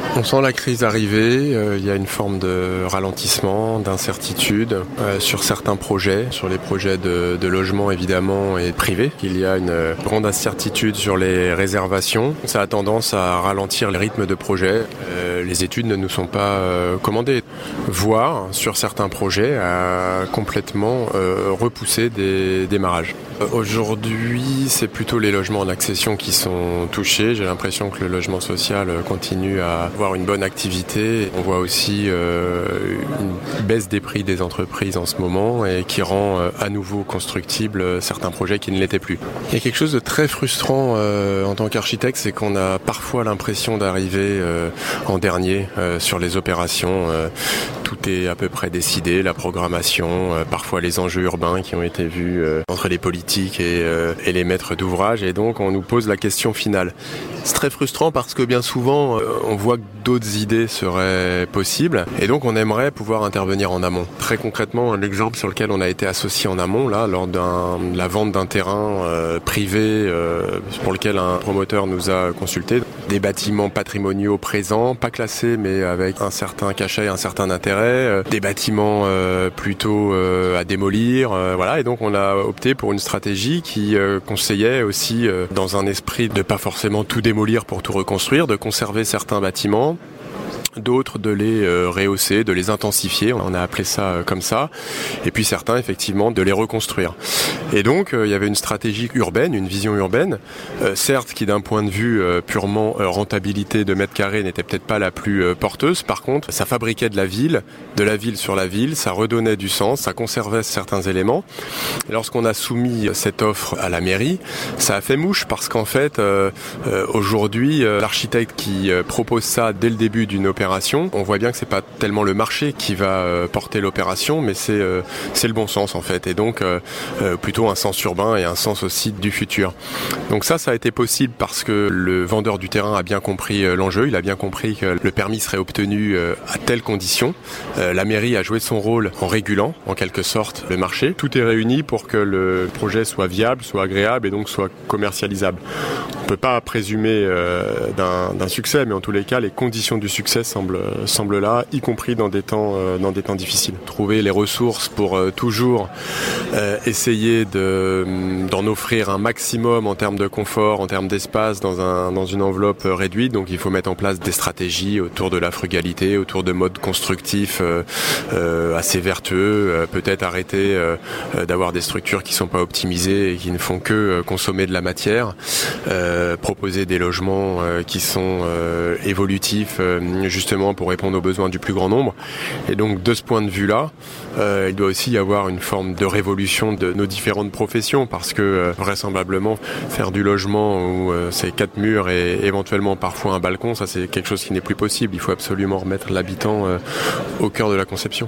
[SPEAKER 7] On sent la crise arriver, euh, il y a une forme de ralentissement, d'incertitude euh, sur certains projets, sur les projets de, de logement évidemment et privés. Il y a une grande incertitude sur les réservations. Ça a tendance à ralentir le rythme de projet. Euh, les études ne nous sont pas euh, commandées. Voire, sur certains projets, à complètement euh, repousser des démarrages. Aujourd'hui, c'est plutôt les logements en accession qui sont touchés. J'ai l'impression que le logement social continue à avoir une bonne activité. On voit aussi euh, une baisse des prix des entreprises en ce moment et qui rend euh, à nouveau constructibles certains projets qui ne l'étaient plus. Il y a quelque chose de très frustrant euh, en tant qu'architecte, c'est qu'on a parfois l'impression d'arriver euh, en dernier euh, sur les opérations. Euh, tout est à peu près décidé, la programmation, euh, parfois les enjeux urbains qui ont été vus euh, entre les politiques et, euh, et les maîtres d'ouvrage, et donc on nous pose la question finale. C'est très frustrant parce que bien souvent, euh, on voit que d'autres idées seraient possibles, et donc on aimerait pouvoir intervenir en amont. Très concrètement, un exemple sur lequel on a été associé en amont, là, lors de la vente d'un terrain euh, privé euh, pour lequel un promoteur nous a consulté, des bâtiments patrimoniaux présents, pas classés mais avec un certain cachet, un certain intérêt, euh, des bâtiments euh, plutôt euh, à démolir, euh, voilà, et donc on a opté pour une stratégie qui euh, conseillait aussi, euh, dans un esprit de pas forcément tout démolir pour tout reconstruire, de conserver certains bâtiments, d'autres de les euh, rehausser, de les intensifier, on a appelé ça euh, comme ça, et puis certains effectivement de les reconstruire. Et donc euh, il y avait une stratégie urbaine, une vision urbaine, euh, certes qui d'un point de vue euh, purement euh, rentabilité de mètre carré n'était peut-être pas la plus euh, porteuse, par contre ça fabriquait de la ville, de la ville sur la ville, ça redonnait du sens, ça conservait certains éléments. Et lorsqu'on a soumis cette offre à la mairie, ça a fait mouche parce qu'en fait euh, euh, aujourd'hui euh, l'architecte qui euh, propose ça dès le début d'une opération, on voit bien que c'est pas tellement le marché qui va euh, porter l'opération, mais c'est euh, c'est le bon sens en fait, et donc euh, euh, plutôt un sens urbain et un sens aussi du futur. Donc ça, ça a été possible parce que le vendeur du terrain a bien compris euh, l'enjeu, il a bien compris que le permis serait obtenu euh, à telles conditions. Euh, la mairie a joué son rôle en régulant en quelque sorte le marché. Tout est réuni pour que le projet soit viable, soit agréable et donc soit commercialisable. On peut pas présumer euh, d'un, d'un succès, mais en tous les cas, les conditions du succès semblent, semblent là, y compris dans des temps, euh, dans des temps difficiles. Trouver les ressources pour euh, toujours euh, essayer de, d'en offrir un maximum en termes de confort, en termes d'espace, dans, un, dans une enveloppe réduite. Donc il faut mettre en place des stratégies autour de la frugalité, autour de modes constructifs euh, euh, assez vertueux, euh, peut-être arrêter euh, d'avoir des structures qui sont pas optimisées et qui ne font que euh, consommer de la matière. Euh, Euh, proposer des logements euh, qui sont euh, évolutifs euh, justement pour répondre aux besoins du plus grand nombre. Et donc de ce point de vue-là, euh, il doit aussi y avoir une forme de révolution de nos différentes professions, parce que euh, vraisemblablement faire du logement où euh, c'est quatre murs et éventuellement parfois un balcon, ça c'est quelque chose qui n'est plus possible. Il faut absolument remettre l'habitant euh, au cœur de la conception.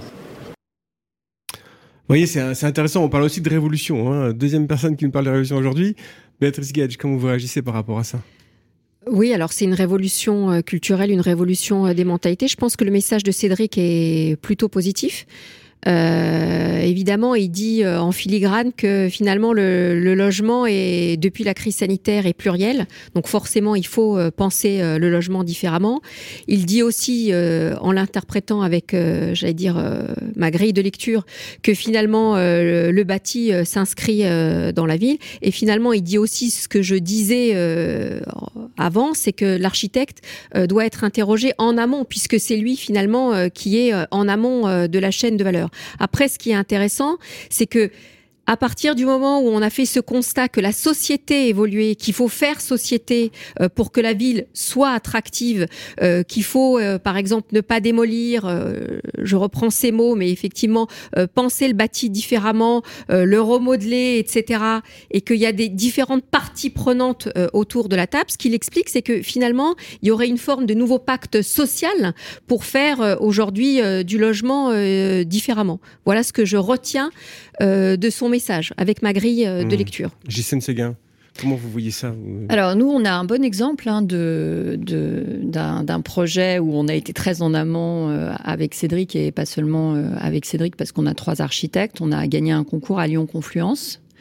[SPEAKER 2] Vous voyez, c'est, c'est intéressant, on parle aussi de révolution, hein. Deuxième personne qui nous parle de révolution aujourd'hui. Béatrice Gage, comment vous réagissez par rapport à ça ?
[SPEAKER 5] Oui, alors c'est une révolution culturelle, une révolution des mentalités. Je pense que le message de Cédric est plutôt positif. Euh, évidemment, il dit euh, en filigrane que finalement le, le logement est, depuis la crise sanitaire, est pluriel. Donc forcément, il faut euh, penser euh, le logement différemment. Il dit aussi, euh, en l'interprétant avec, euh, j'allais dire, euh, ma grille de lecture, que finalement euh, le, le bâti euh, s'inscrit euh, dans la ville. Et finalement, il dit aussi ce que je disais euh, avant, c'est que l'architecte euh, doit être interrogé en amont, puisque c'est lui finalement euh, qui est euh, en amont euh, de la chaîne de valeur. Après, ce qui est intéressant, c'est que à partir du moment où on a fait ce constat que la société évoluait, qu'il faut faire société euh, pour que la ville soit attractive, euh, qu'il faut, euh, par exemple, ne pas démolir, euh, je reprends ces mots, mais effectivement, euh, penser le bâti différemment, euh, le remodeler, et cetera, et qu'il y a des différentes parties prenantes euh, autour de la table, ce qu'il explique, c'est que finalement, il y aurait une forme de nouveau pacte social pour faire euh, aujourd'hui euh, du logement euh, différemment. Voilà ce que je retiens euh, de son message, avec ma grille euh, de mmh. lecture.
[SPEAKER 2] Ghislaine Séguin, comment vous voyez ça ?
[SPEAKER 3] Alors nous, on a un bon exemple hein, de, de, d'un, d'un projet où on a été très en amont euh, avec Cédric, et pas seulement euh, avec Cédric, parce qu'on a trois architectes. On a gagné un concours à Lyon Confluence,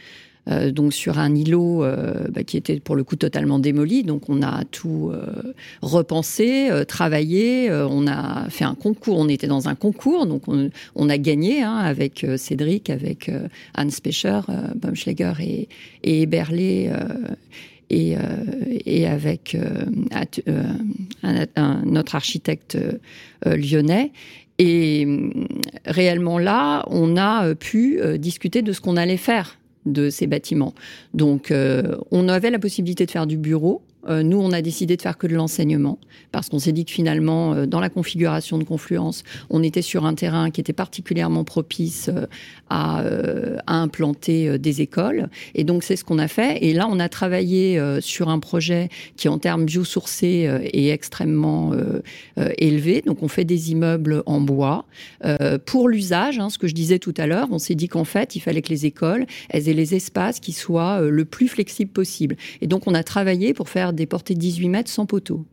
[SPEAKER 3] euh, donc sur un îlot euh, bah, qui était pour le coup totalement démoli. Donc on a tout euh, repensé, euh, travaillé. Euh, on a fait un concours. On était dans un concours, donc on, on a gagné hein, avec euh, Cédric, avec euh, Hans Pecher, euh, Baumschläger et, et Eberle. Euh, Et, euh, et avec euh, euh, un, un, notre architecte euh, lyonnais. Et euh, réellement là, on a pu euh, discuter de ce qu'on allait faire de ces bâtiments. Donc, euh, on avait la possibilité de faire du bureau. Euh, nous, on a décidé de faire que de l'enseignement parce qu'on s'est dit que finalement, euh, dans la configuration de Confluence, on était sur un terrain qui était particulièrement propice euh, à, euh, à implanter euh, des écoles. Et donc, c'est ce qu'on a fait. Et là, on a travaillé euh, sur un projet qui, en termes biosourcés, euh, est extrêmement euh, euh, élevé. Donc, on fait des immeubles en bois euh, pour l'usage. Hein, ce que je disais tout à l'heure, on s'est dit qu'en fait, il fallait que les écoles, elles aient les espaces qui soient euh, le plus flexibles possible. Et donc, on a travaillé pour faire des portées de dix-huit mètres sans poteaux.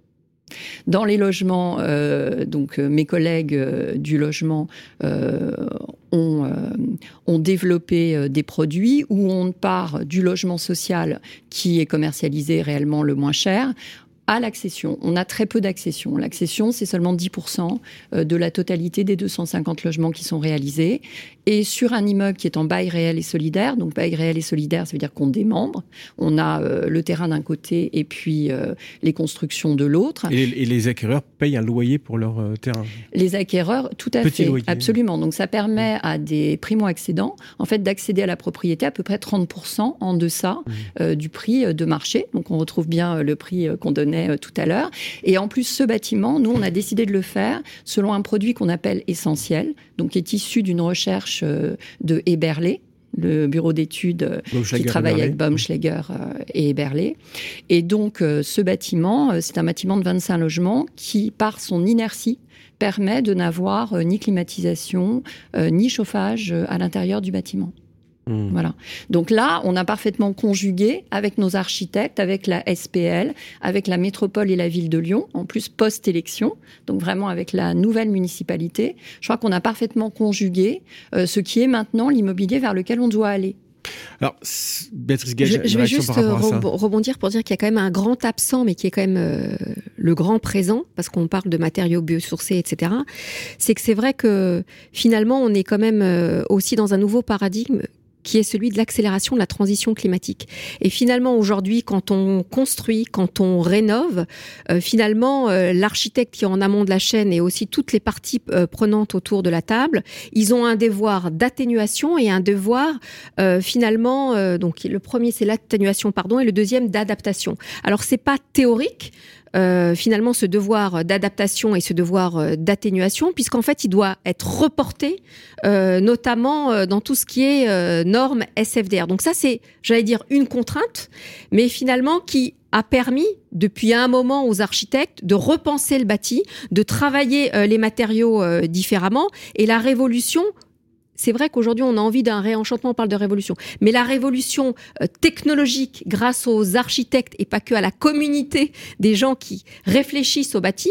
[SPEAKER 3] Dans les logements, euh, donc euh, mes collègues euh, du logement euh, ont, euh, ont développé euh, des produits où on part du logement social qui est commercialisé réellement le moins cher à l'accession. On a très peu d'accession. L'accession, c'est seulement dix pour cent de la totalité des deux cent cinquante logements qui sont réalisés. Et sur un immeuble qui est en bail réel et solidaire, donc bail réel et solidaire, ça veut dire qu'on démembre. On a euh, le terrain d'un côté et puis euh, les constructions de l'autre.
[SPEAKER 2] Et, et les acquéreurs payent un loyer pour leur euh, terrain.
[SPEAKER 3] Les acquéreurs, tout à
[SPEAKER 2] Petit
[SPEAKER 3] fait,
[SPEAKER 2] loyer.
[SPEAKER 3] Absolument. Donc ça permet à des primo-accédants, en fait, d'accéder à la propriété à peu près trente pour cent en deçà mmh. euh, du prix de marché. Donc on retrouve bien le prix qu'on donnait euh, tout à l'heure. Et en plus, ce bâtiment, nous, on a décidé de le faire selon un produit qu'on appelle essentiel, donc qui est issu d'une recherche de Eberle, le bureau d'études qui travaille avec Baumschläger et Eberle. Et donc, ce bâtiment, c'est un bâtiment de vingt-cinq logements qui, par son inertie, permet de n'avoir ni climatisation, ni chauffage à l'intérieur du bâtiment. Mmh. Voilà. Donc là, on a parfaitement conjugué avec nos architectes, avec la S P L, avec la métropole et la ville de Lyon, en plus post-élection, donc vraiment avec la nouvelle municipalité. Je crois qu'on a parfaitement conjugué euh, ce qui est maintenant l'immobilier vers lequel on doit aller.
[SPEAKER 2] Alors, Béatrice Gage,
[SPEAKER 5] je, je vais juste rebondir pour dire qu'il y a quand même un grand absent, mais qui est quand même euh, le grand présent, parce qu'on parle de matériaux biosourcés, et cetera. C'est que c'est vrai que finalement, on est quand même euh, aussi dans un nouveau paradigme qui est celui de l'accélération de la transition climatique. Et finalement, aujourd'hui, quand on construit, quand on rénove, euh, finalement, euh, l'architecte qui est en amont de la chaîne et aussi toutes les parties euh, prenantes autour de la table, ils ont un devoir d'atténuation et un devoir, euh, finalement, euh, donc le premier, c'est l'atténuation, pardon, et le deuxième, d'adaptation. Alors, c'est pas théorique, Euh, finalement ce devoir d'adaptation et ce devoir euh, d'atténuation, puisqu'en fait il doit être reporté euh, notamment euh, dans tout ce qui est euh, normes S F D R. Donc ça c'est, j'allais dire, une contrainte, mais finalement qui a permis depuis un moment aux architectes de repenser le bâti, de travailler euh, les matériaux euh, différemment, et la révolution. C'est vrai qu'aujourd'hui, on a envie d'un réenchantement, on parle de révolution. Mais la révolution euh, technologique, grâce aux architectes et pas que à la communauté des gens qui réfléchissent au bâti,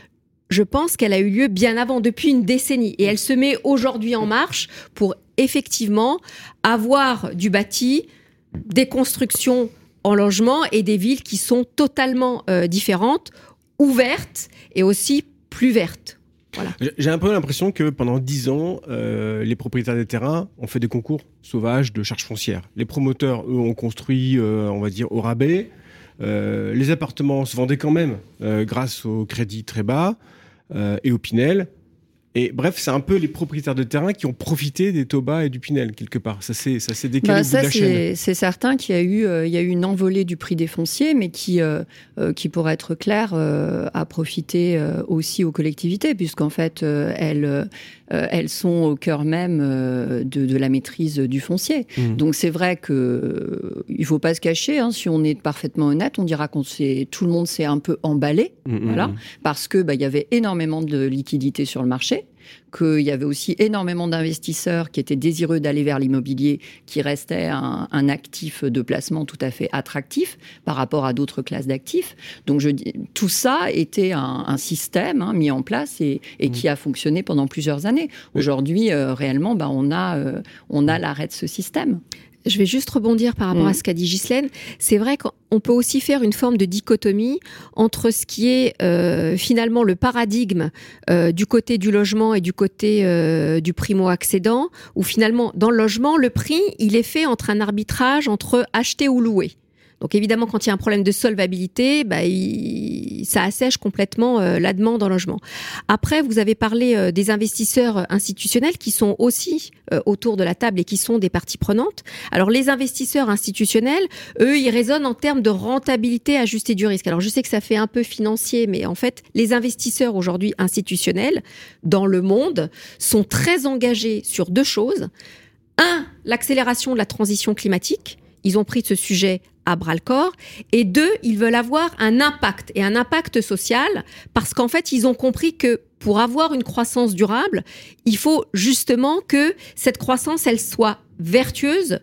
[SPEAKER 5] je pense qu'elle a eu lieu bien avant, depuis une décennie. Et elle se met aujourd'hui en marche pour effectivement avoir du bâti, des constructions en logement et des villes qui sont totalement euh, différentes, ouvertes et aussi plus vertes. Voilà.
[SPEAKER 2] J'ai un peu l'impression que pendant dix ans, euh, les propriétaires des terrains ont fait des concours sauvages de charges foncières. Les promoteurs, eux, ont construit, euh, on va dire, au rabais. Euh, les appartements se vendaient quand même euh, grâce au crédit très bas euh, et au Pinel. Et bref, c'est un peu les propriétaires de terrain qui ont profité des taux bas et du Pinel, quelque part. Ça s'est, ça s'est décalé
[SPEAKER 3] bah,
[SPEAKER 2] au bout de la chaîne.
[SPEAKER 3] C'est certain qu'il y a eu, euh, il y a eu une envolée du prix des fonciers, mais qui, euh, euh, qui pour être clair, euh, a profité euh, aussi aux collectivités, puisqu'en fait, euh, elles, euh, elles sont au cœur même euh, de, de la maîtrise du foncier. Mmh. Donc c'est vrai que euh, il faut pas se cacher. Hein, si on est parfaitement honnête, on dira qu'on s'est, tout le monde s'est un peu emballé, mmh, voilà, mmh. parce que bah, il y avait énormément de liquidités sur le marché. Qu'il y avait aussi énormément d'investisseurs qui étaient désireux d'aller vers l'immobilier, qui restait un, un actif de placement tout à fait attractif par rapport à d'autres classes d'actifs. Donc je dis, tout ça était un, un système hein, mis en place et, et mmh. qui a fonctionné pendant plusieurs années. Aujourd'hui, euh, réellement, bah, on a, euh, on a l'arrêt de ce système.
[SPEAKER 5] Je vais juste rebondir par rapport mmh. à ce qu'a dit Ghislaine. C'est vrai qu'on peut aussi faire une forme de dichotomie entre ce qui est euh, finalement le paradigme euh, du côté du logement et du côté euh, du primo-accédant, où finalement, dans le logement, le prix, il est fait entre un arbitrage entre acheter ou louer. Donc évidemment, quand il y a un problème de solvabilité, bah, il, ça assèche complètement euh, la demande en logement. Après, vous avez parlé euh, des investisseurs institutionnels qui sont aussi euh, autour de la table et qui sont des parties prenantes. Alors les investisseurs institutionnels, eux, ils raisonnent en termes de rentabilité ajustée du risque. Alors je sais que ça fait un peu financier, mais en fait, les investisseurs aujourd'hui institutionnels dans le monde sont très engagés sur deux choses. Un, l'accélération de la transition climatique. Ils ont pris ce sujet à bras-le-corps. Et deux, ils veulent avoir un impact, et un impact social, parce qu'en fait, ils ont compris que pour avoir une croissance durable, il faut justement que cette croissance, elle soit vertueuse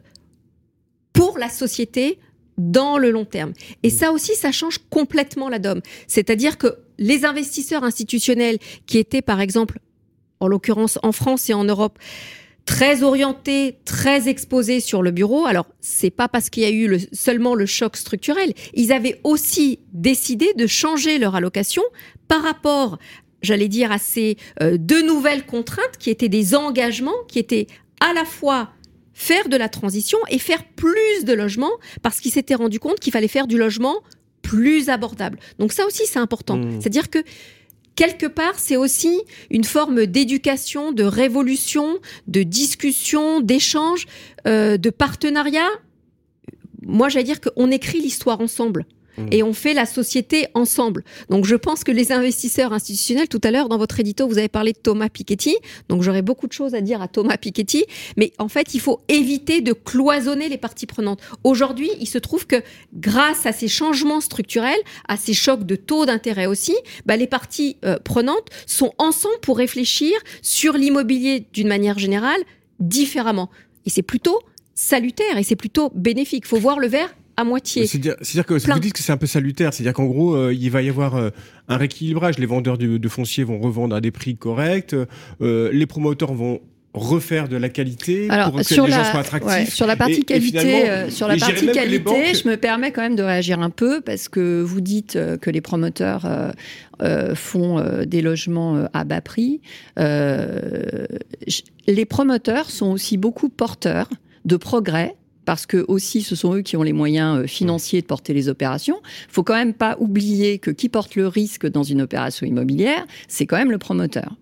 [SPEAKER 5] pour la société dans le long terme. Et ça aussi, ça change complètement la donne. C'est-à-dire que les investisseurs institutionnels qui étaient, par exemple, en l'occurrence en France et en Europe, très orientés, très exposés sur le bureau. Alors, c'est pas parce qu'il y a eu le, seulement le choc structurel. Ils avaient aussi décidé de changer leur allocation par rapport, j'allais dire, à ces euh, deux nouvelles contraintes qui étaient des engagements, qui étaient à la fois faire de la transition et faire plus de logements, parce qu'ils s'étaient rendus compte qu'il fallait faire du logement plus abordable. Donc ça aussi, c'est important. Mmh. C'est-à-dire que quelque part, c'est aussi une forme d'éducation, de révolution, de discussion, d'échange, euh, de partenariat. Moi, j'allais dire qu'on écrit l'histoire ensemble. Mmh. Et on fait la société ensemble. Donc, je pense que les investisseurs institutionnels, tout à l'heure, dans votre édito, vous avez parlé de Thomas Piketty. Donc, j'aurais beaucoup de choses à dire à Thomas Piketty. Mais en fait, il faut éviter de cloisonner les parties prenantes. Aujourd'hui, il se trouve que grâce à ces changements structurels, à ces chocs de taux d'intérêt aussi, bah, les parties euh, prenantes sont ensemble pour réfléchir sur l'immobilier d'une manière générale différemment. Et c'est plutôt salutaire et c'est plutôt bénéfique. Il faut voir le verre à moitié.
[SPEAKER 2] C'est-à-dire, c'est-à-dire que vous dites que c'est un peu salutaire, c'est-à-dire qu'en gros, euh, il va y avoir euh, un rééquilibrage. Les vendeurs de, de fonciers vont revendre à des prix corrects, euh, les promoteurs vont refaire de la qualité
[SPEAKER 3] Alors,
[SPEAKER 2] pour que
[SPEAKER 3] sur
[SPEAKER 2] les
[SPEAKER 3] la,
[SPEAKER 2] gens soient attractifs.
[SPEAKER 3] Ouais, sur la partie
[SPEAKER 2] et,
[SPEAKER 3] qualité,
[SPEAKER 2] et
[SPEAKER 3] euh, sur la partie qualité,
[SPEAKER 2] banques...
[SPEAKER 3] je me permets quand même de réagir un peu parce que vous dites euh, que les promoteurs euh, euh, font euh, des logements euh, à bas prix. Euh, les promoteurs sont aussi beaucoup porteurs de progrès, parce que aussi ce sont eux qui ont les moyens financiers de porter les opérations. Il faut quand même pas oublier que qui porte le risque dans une opération immobilière, c'est quand même le promoteur.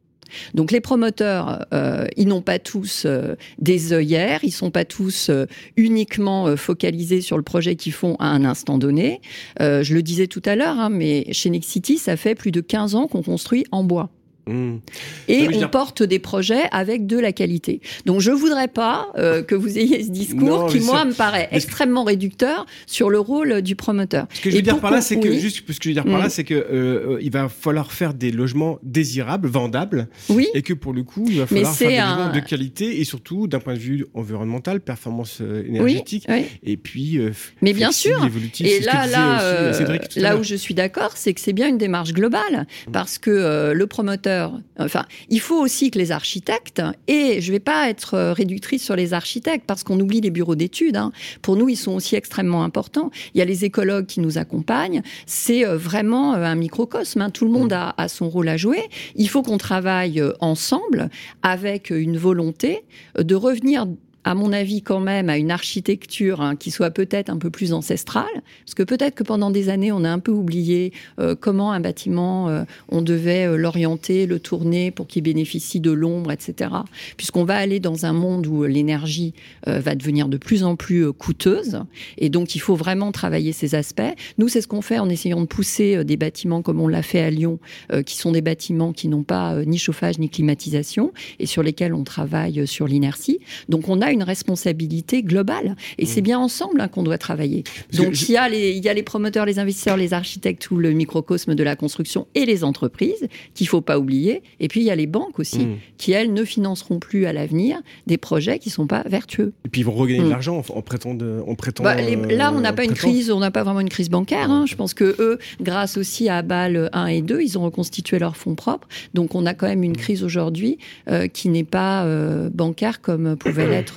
[SPEAKER 3] Donc les promoteurs, euh, ils n'ont pas tous euh, des œillères, ils sont pas tous euh, uniquement euh, focalisés sur le projet qu'ils font à un instant donné. Euh, je le disais tout à l'heure, hein, mais chez Nexity, ça fait plus de quinze ans qu'on construit en bois. Mmh. Et on dire... porte des projets avec de la qualité. Donc je voudrais pas euh, que vous ayez ce discours non, qui, moi, ça... me paraît mais... extrêmement réducteur sur le rôle du promoteur.
[SPEAKER 2] Ce que je veux dire par là, c'est que oui. juste ce que je veux dire par mmh. là, c'est que euh, il va falloir faire des logements désirables, vendables,
[SPEAKER 3] oui.
[SPEAKER 2] et que pour le coup, il va falloir faire des un... logements de qualité et surtout d'un point de vue environnemental, performance énergétique, oui, oui. et puis. Euh,
[SPEAKER 3] mais bien sûr.
[SPEAKER 2] Évolutif,
[SPEAKER 3] et là, là, euh,
[SPEAKER 2] Cédric,
[SPEAKER 3] là où je suis d'accord, c'est que c'est bien une démarche globale, mmh. parce que euh, le promoteur. Enfin, il faut aussi que les architectes, et je ne vais pas être réductrice sur les architectes parce qu'on oublie les bureaux d'études, hein. Pour nous, ils sont aussi extrêmement importants. Il y a les écologues qui nous accompagnent. C'est vraiment un microcosme, hein. Tout le monde a, a son rôle à jouer. Il faut qu'on travaille ensemble avec une volonté de revenir, à mon avis, quand même, à une architecture hein, qui soit peut-être un peu plus ancestrale, parce que peut-être que pendant des années, on a un peu oublié euh, comment un bâtiment, euh, on devait euh, l'orienter, le tourner pour qu'il bénéficie de l'ombre, et cetera. Puisqu'on va aller dans un monde où l'énergie euh, va devenir de plus en plus euh, coûteuse, et donc il faut vraiment travailler ces aspects. Nous, c'est ce qu'on fait en essayant de pousser euh, des bâtiments comme on l'a fait à Lyon, euh, qui sont des bâtiments qui n'ont pas euh, ni chauffage ni climatisation, et sur lesquels on travaille euh, sur l'inertie. Donc on a une responsabilité globale. Et mmh. c'est bien ensemble hein, qu'on doit travailler. Parce Donc, je... il, y a les, il y a les promoteurs, les investisseurs, les architectes ou le microcosme de la construction et les entreprises qu'il ne faut pas oublier. Et puis, il y a les banques aussi mmh. qui, elles, ne financeront plus à l'avenir des projets qui ne sont pas vertueux.
[SPEAKER 2] Et puis, ils vont regagner mmh. de l'argent en, en prêtant. De, en prêtant
[SPEAKER 3] bah, les, là, on n'a pas une crise, on n'a pas vraiment une crise bancaire. Hein. Je pense que eux, grâce aussi à Bâle un et deux, ils ont reconstitué leurs fonds propres. Donc, on a quand même une crise aujourd'hui euh, qui n'est pas euh, bancaire comme pouvait l'être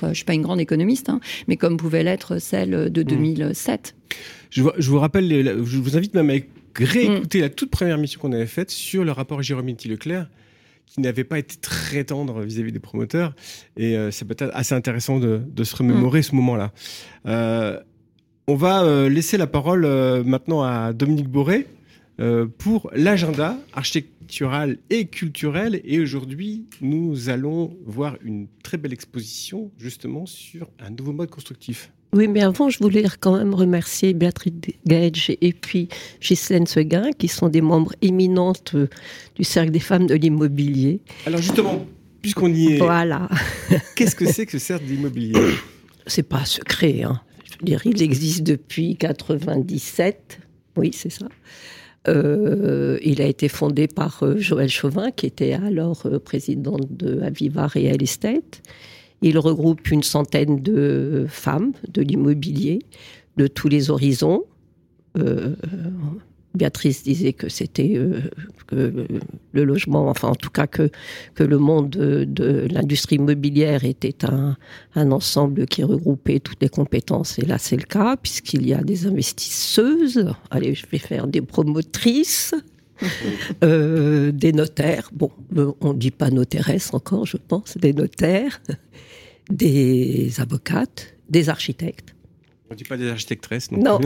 [SPEAKER 3] l'être, je ne suis pas une grande économiste, hein, mais comme pouvait l'être celle de deux mille sept.
[SPEAKER 2] Je vous, je vous rappelle, les, je vous invite même à réécouter mmh. la toute première mission qu'on avait faite sur le rapport Girometti-Leclerc, qui n'avait pas été très tendre vis-à-vis des promoteurs. Et euh, c'est peut-être assez intéressant de, de se remémorer mmh. ce moment-là. Euh, on va euh, laisser la parole euh, maintenant à Dominique Boré euh, pour l'agenda architectural et culturel. Et aujourd'hui, nous allons voir une très belle exposition justement sur un nouveau mode constructif.
[SPEAKER 8] Oui, mais avant, je voulais quand même remercier Béatrice Gage et puis Ghislaine Seguin, qui sont des membres éminents du Cercle des femmes de l'immobilier.
[SPEAKER 2] Alors justement, puisqu'on y est,
[SPEAKER 8] voilà.
[SPEAKER 2] Qu'est-ce que c'est que ce Cercle de l'immobilier ?
[SPEAKER 8] C'est pas secret, hein. Je veux dire, il existe depuis quatre-vingt-dix-sept. Oui, c'est ça. Euh, il a été fondé par euh, Joëlle Chauvin, qui était alors euh, présidente de Aviva Real Estate. Il regroupe une centaine de femmes de l'immobilier, de tous les horizons. Euh, Béatrice disait que c'était euh, que le logement, enfin en tout cas que, que le monde de, de l'industrie immobilière était un, un ensemble qui regroupait toutes les compétences. Et là, c'est le cas, puisqu'il y a des investisseuses, allez, je vais faire des promotrices, euh, des notaires, bon, on ne dit pas notairesse encore, je pense, des notaires, des avocates, des architectes.
[SPEAKER 2] On ne dit pas des architectresses, non?
[SPEAKER 8] Non.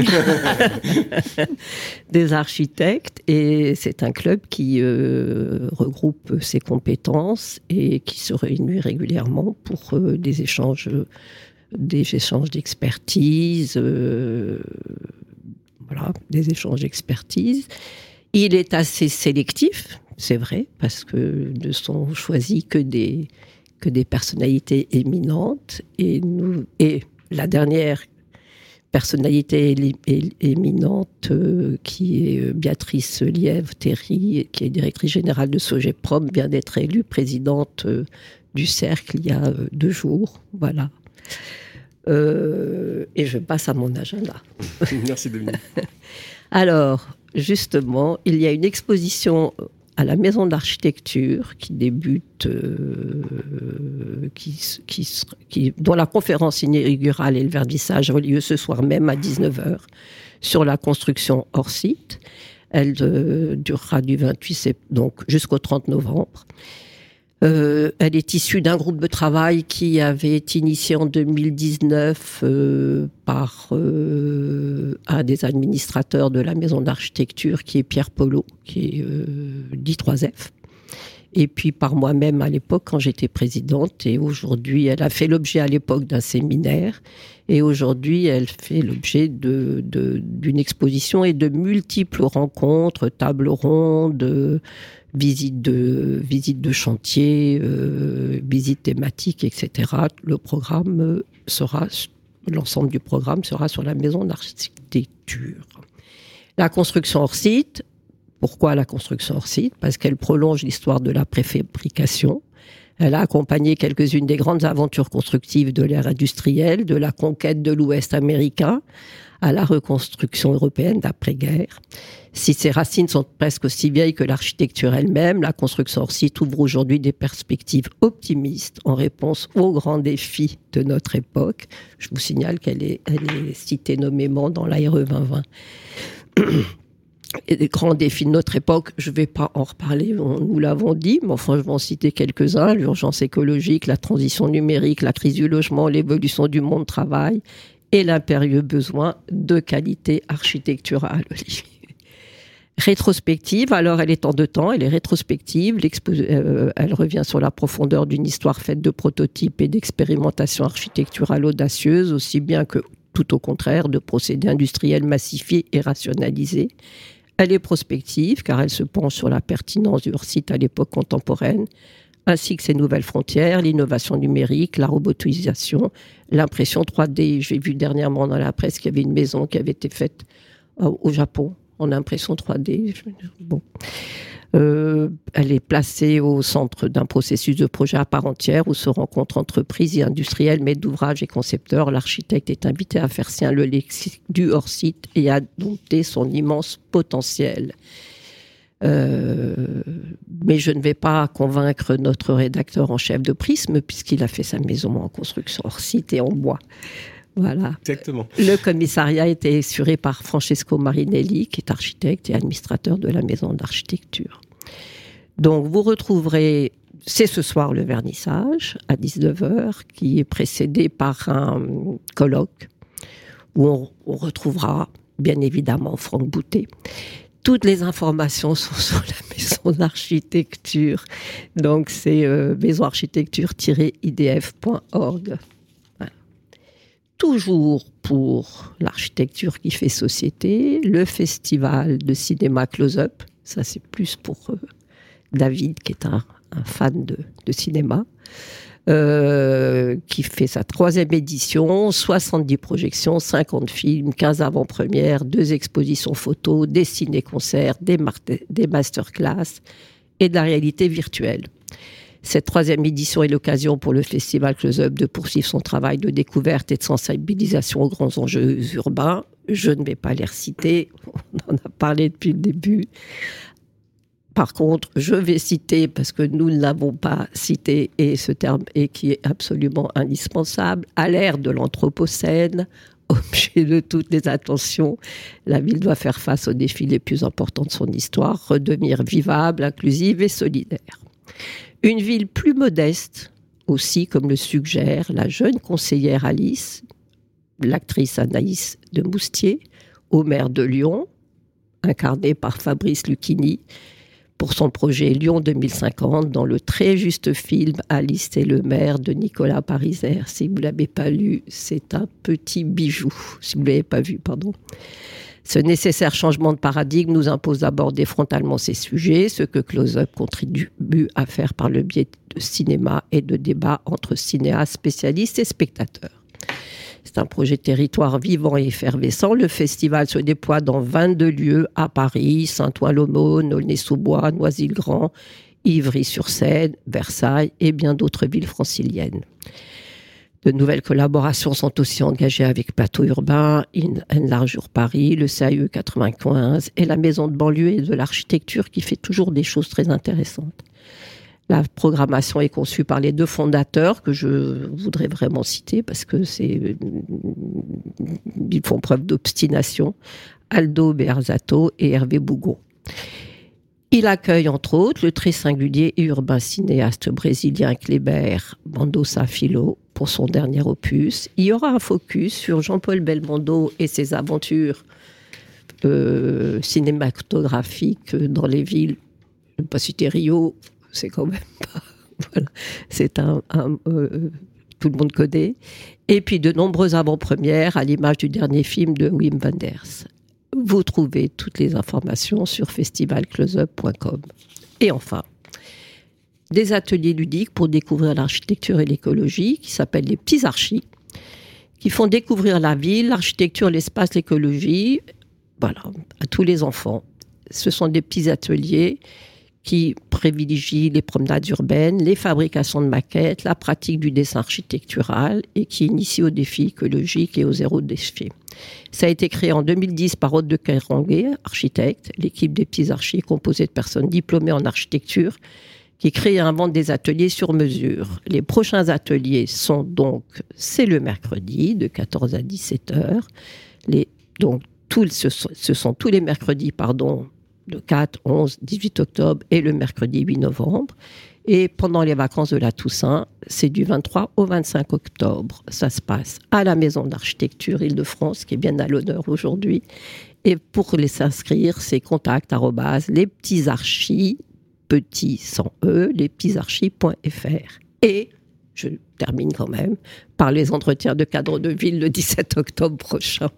[SPEAKER 8] Des architectes, et c'est un club qui euh, regroupe ses compétences et qui se réunit régulièrement pour euh, des échanges, des échanges d'expertise, euh, voilà, des échanges d'expertise. Il est assez sélectif, c'est vrai, parce que ne sont choisis que des que des personnalités éminentes, et nous, et la dernière personnalité éminente euh, qui est Béatrice Lièvre-Théry, qui est directrice générale de Sogeprom, vient d'être élue présidente euh, du cercle il y a euh, deux jours, voilà. Euh, et je passe à mon agenda.
[SPEAKER 2] Merci Dominique.
[SPEAKER 8] Alors, justement, il y a une exposition à la Maison d'Architecture qui débute, euh, qui, qui, qui, dont la conférence inaugurale et le vernissage ont lieu ce soir même à dix-neuf heures sur la construction hors site. Elle euh, durera du vingt-huit septembre, donc jusqu'au trente novembre. Euh, elle est issue d'un groupe de travail qui avait été initié en deux mille dix-neuf euh, par euh, un des administrateurs de la maison d'architecture, qui est Pierre Polo, qui est euh, d'I trois F. Et puis par moi-même à l'époque, quand j'étais présidente. Et aujourd'hui, elle a fait l'objet à l'époque d'un séminaire. Et aujourd'hui, elle fait l'objet de, de, d'une exposition et de multiples rencontres, tables rondes, visites de, visites de chantier, euh, visites thématiques, et cetera. Le programme sera, l'ensemble du programme sera sur la maison d'architecture. La construction hors site. Pourquoi la construction hors site ? Parce qu'elle prolonge l'histoire de la préfabrication. Elle a accompagné quelques-unes des grandes aventures constructives de l'ère industrielle, de la conquête de l'Ouest américain à la reconstruction européenne d'après-guerre. Si ses racines sont presque aussi vieilles que l'architecture elle-même, la construction hors site ouvre aujourd'hui des perspectives optimistes en réponse aux grands défis de notre époque. Je vous signale qu'elle est, elle est citée nommément dans l'A R E vingt vingt. Et des grands défis de notre époque, je ne vais pas en reparler, on, nous l'avons dit, mais enfin je vais en citer quelques-uns: l'urgence écologique, la transition numérique, la crise du logement, l'évolution du monde du travail et l'impérieux besoin de qualité architecturale. Rétrospective, alors elle est en deux temps, elle est rétrospective, euh, elle revient sur la profondeur d'une histoire faite de prototypes et d'expérimentations architecturales audacieuses, aussi bien que tout au contraire de procédés industriels massifiés et rationalisés. Elle est prospective, car elle se penche sur la pertinence du hors-site à l'époque contemporaine, ainsi que ses nouvelles frontières, l'innovation numérique, la robotisation, l'impression trois D. J'ai vu dernièrement dans la presse qu'il y avait une maison qui avait été faite au Japon en impression trois D. Bon. Euh, elle est placée au centre d'un processus de projet à part entière où se rencontrent entreprises et industriels, maîtres d'ouvrage et concepteurs. L'architecte est invité à faire sien le lexique du hors-site et à dompter son immense potentiel. Euh, mais je ne vais pas convaincre notre rédacteur en chef de Prisme, puisqu'il a fait sa maison en construction hors site et en bois. Voilà.
[SPEAKER 2] Exactement.
[SPEAKER 8] Le commissariat a été assuré par Francesco Marinelli, qui est architecte et administrateur de la maison d'architecture. Donc, vous retrouverez, c'est ce soir le vernissage, à dix-neuf heures, qui est précédé par un colloque, où on, on retrouvera, bien évidemment, Franck Boutet. Toutes les informations sont sur la maison d'architecture. Donc, c'est euh, maison architecture tiret I D F point org. Voilà. Toujours pour l'architecture qui fait société, le festival de cinéma Close-Up. Ça, c'est plus pour euh, David, qui est un, un fan de, de cinéma. Euh, qui fait sa troisième édition, soixante-dix projections, cinquante films, quinze avant-premières, deux expositions photos, des ciné-concerts, des, mar- des masterclass et de la réalité virtuelle. Cette troisième édition est l'occasion pour le Festival Close-Up de poursuivre son travail de découverte et de sensibilisation aux grands enjeux urbains. Je ne vais pas les reciter, on en a parlé depuis le début. Par contre, je vais citer, parce que nous ne l'avons pas cité, et ce terme est qui est absolument indispensable, à l'ère de l'Anthropocène, objet de toutes les attentions, la ville doit faire face aux défis les plus importants de son histoire, redevenir vivable, inclusive et solidaire. Une ville plus modeste, aussi, comme le suggère la jeune conseillère Alice, l'actrice Anaïs de Moustier, au maire de Lyon, incarnée par Fabrice Lucchini, pour son projet Lyon deux mille cinquante, dans le très juste film Alice et le maire de Nicolas Pariser. Si vous ne l'avez pas lu, c'est un petit bijou. Si vous ne l'avez pas vu, pardon. Ce nécessaire changement de paradigme nous impose d'aborder frontalement ces sujets, ce que Close-Up contribue à faire par le biais de cinéma et de débats entre cinéastes, spécialistes et spectateurs. C'est un projet de territoire vivant et effervescent. Le festival se déploie dans vingt-deux lieux à Paris, Saint-Ouen-l'Aumône, Aulnay-sous-Bois, Noisy-le-Grand, Ivry-sur-Seine, Versailles et bien d'autres villes franciliennes. De nouvelles collaborations sont aussi engagées avec Plateau Urbain, Enlargure Paris, le C A E quatre-vingt-quinze et la Maison de banlieue et de l'architecture qui fait toujours des choses très intéressantes. La programmation est conçue par les deux fondateurs que je voudrais vraiment citer parce que c'est, ils font preuve d'obstination, Aldo Bearzato et Hervé Bougon. Il accueille entre autres le très singulier et urbain cinéaste brésilien Kleber Mendonça Filho pour son dernier opus. Il y aura un focus sur Jean-Paul Belmondo et ses aventures euh, cinématographiques dans les villes. Je ne vais pas citer Rio, c'est quand même pas... Voilà. C'est un... un euh, tout le monde connaît. Et puis de nombreuses avant-premières à l'image du dernier film de Wim Wenders. Vous trouvez toutes les informations sur festival close up point com. Et enfin, des ateliers ludiques pour découvrir l'architecture et l'écologie qui s'appellent les petits archis, qui font découvrir la ville, l'architecture, l'espace, l'écologie, voilà, à tous les enfants. Ce sont des petits ateliers qui privilégient les promenades urbaines, les fabrications de maquettes, la pratique du dessin architectural et qui initient aux défis écologiques et au zéro déchet. Ça a été créé en deux mille dix par Aude de Keranguet, architecte. L'équipe des petits archis composée de personnes diplômées en architecture qui créent et inventent des ateliers sur mesure. Les prochains ateliers sont donc, c'est le mercredi de quatorze à dix-sept heures. Les, donc, tout, ce, ce sont tous les mercredis, pardon, le quatre, onze, dix-huit octobre et le mercredi huit novembre. Et pendant les vacances de la Toussaint, c'est du vingt-trois au vingt-cinq octobre. Ça se passe à la Maison d'Architecture Île-de-France, qui est bien à l'honneur aujourd'hui. Et pour les s'inscrire, c'est contact arobase les petits archis, petits sans E, les petits archis point f r. Et, je termine quand même, par les entretiens de cadre de ville le dix-sept octobre prochain.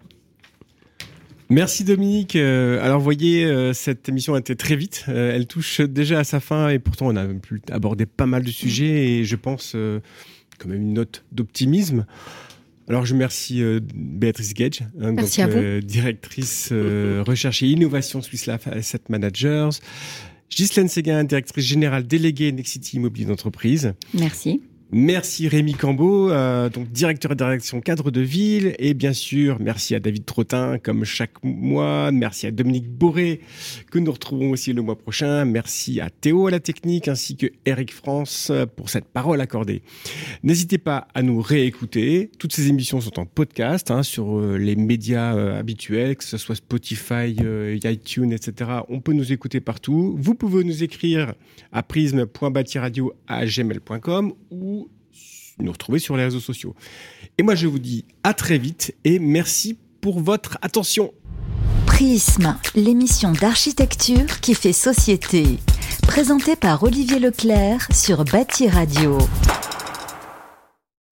[SPEAKER 2] Merci Dominique. Euh, alors vous voyez, euh, cette émission a été très vite. Euh, elle touche déjà à sa fin et pourtant on a pu aborder pas mal de sujets et je pense euh, quand même une note d'optimisme. Alors je remercie euh, Béatrice Gage, hein, donc, euh, directrice euh, recherche et innovation Swiss Life Asset Managers. Ghislaine Séguin, directrice générale déléguée Nexity Immobilier d'entreprise.
[SPEAKER 3] Merci.
[SPEAKER 2] Merci Rémi Cambeau, euh, donc directeur de rédaction Cadre de Ville. Et bien sûr, merci à David Trottin, comme chaque mois. Merci à Dominique Boré, que nous retrouvons aussi le mois prochain. Merci à Théo à la technique, ainsi que Eric France pour cette parole accordée. N'hésitez pas à nous réécouter. Toutes ces émissions sont en podcast hein, sur euh, les médias euh, habituels, que ce soit Spotify, euh, iTunes, et cetera. On peut nous écouter partout. Vous pouvez nous écrire à prisme point bâtiradio arobase gmail point com ou nous retrouver sur les réseaux sociaux. Et moi, je vous dis à très vite et merci pour votre attention.
[SPEAKER 1] Prisme, l'émission d'architecture qui fait société. Présentée par Olivier Leclerc sur Bâti Radio.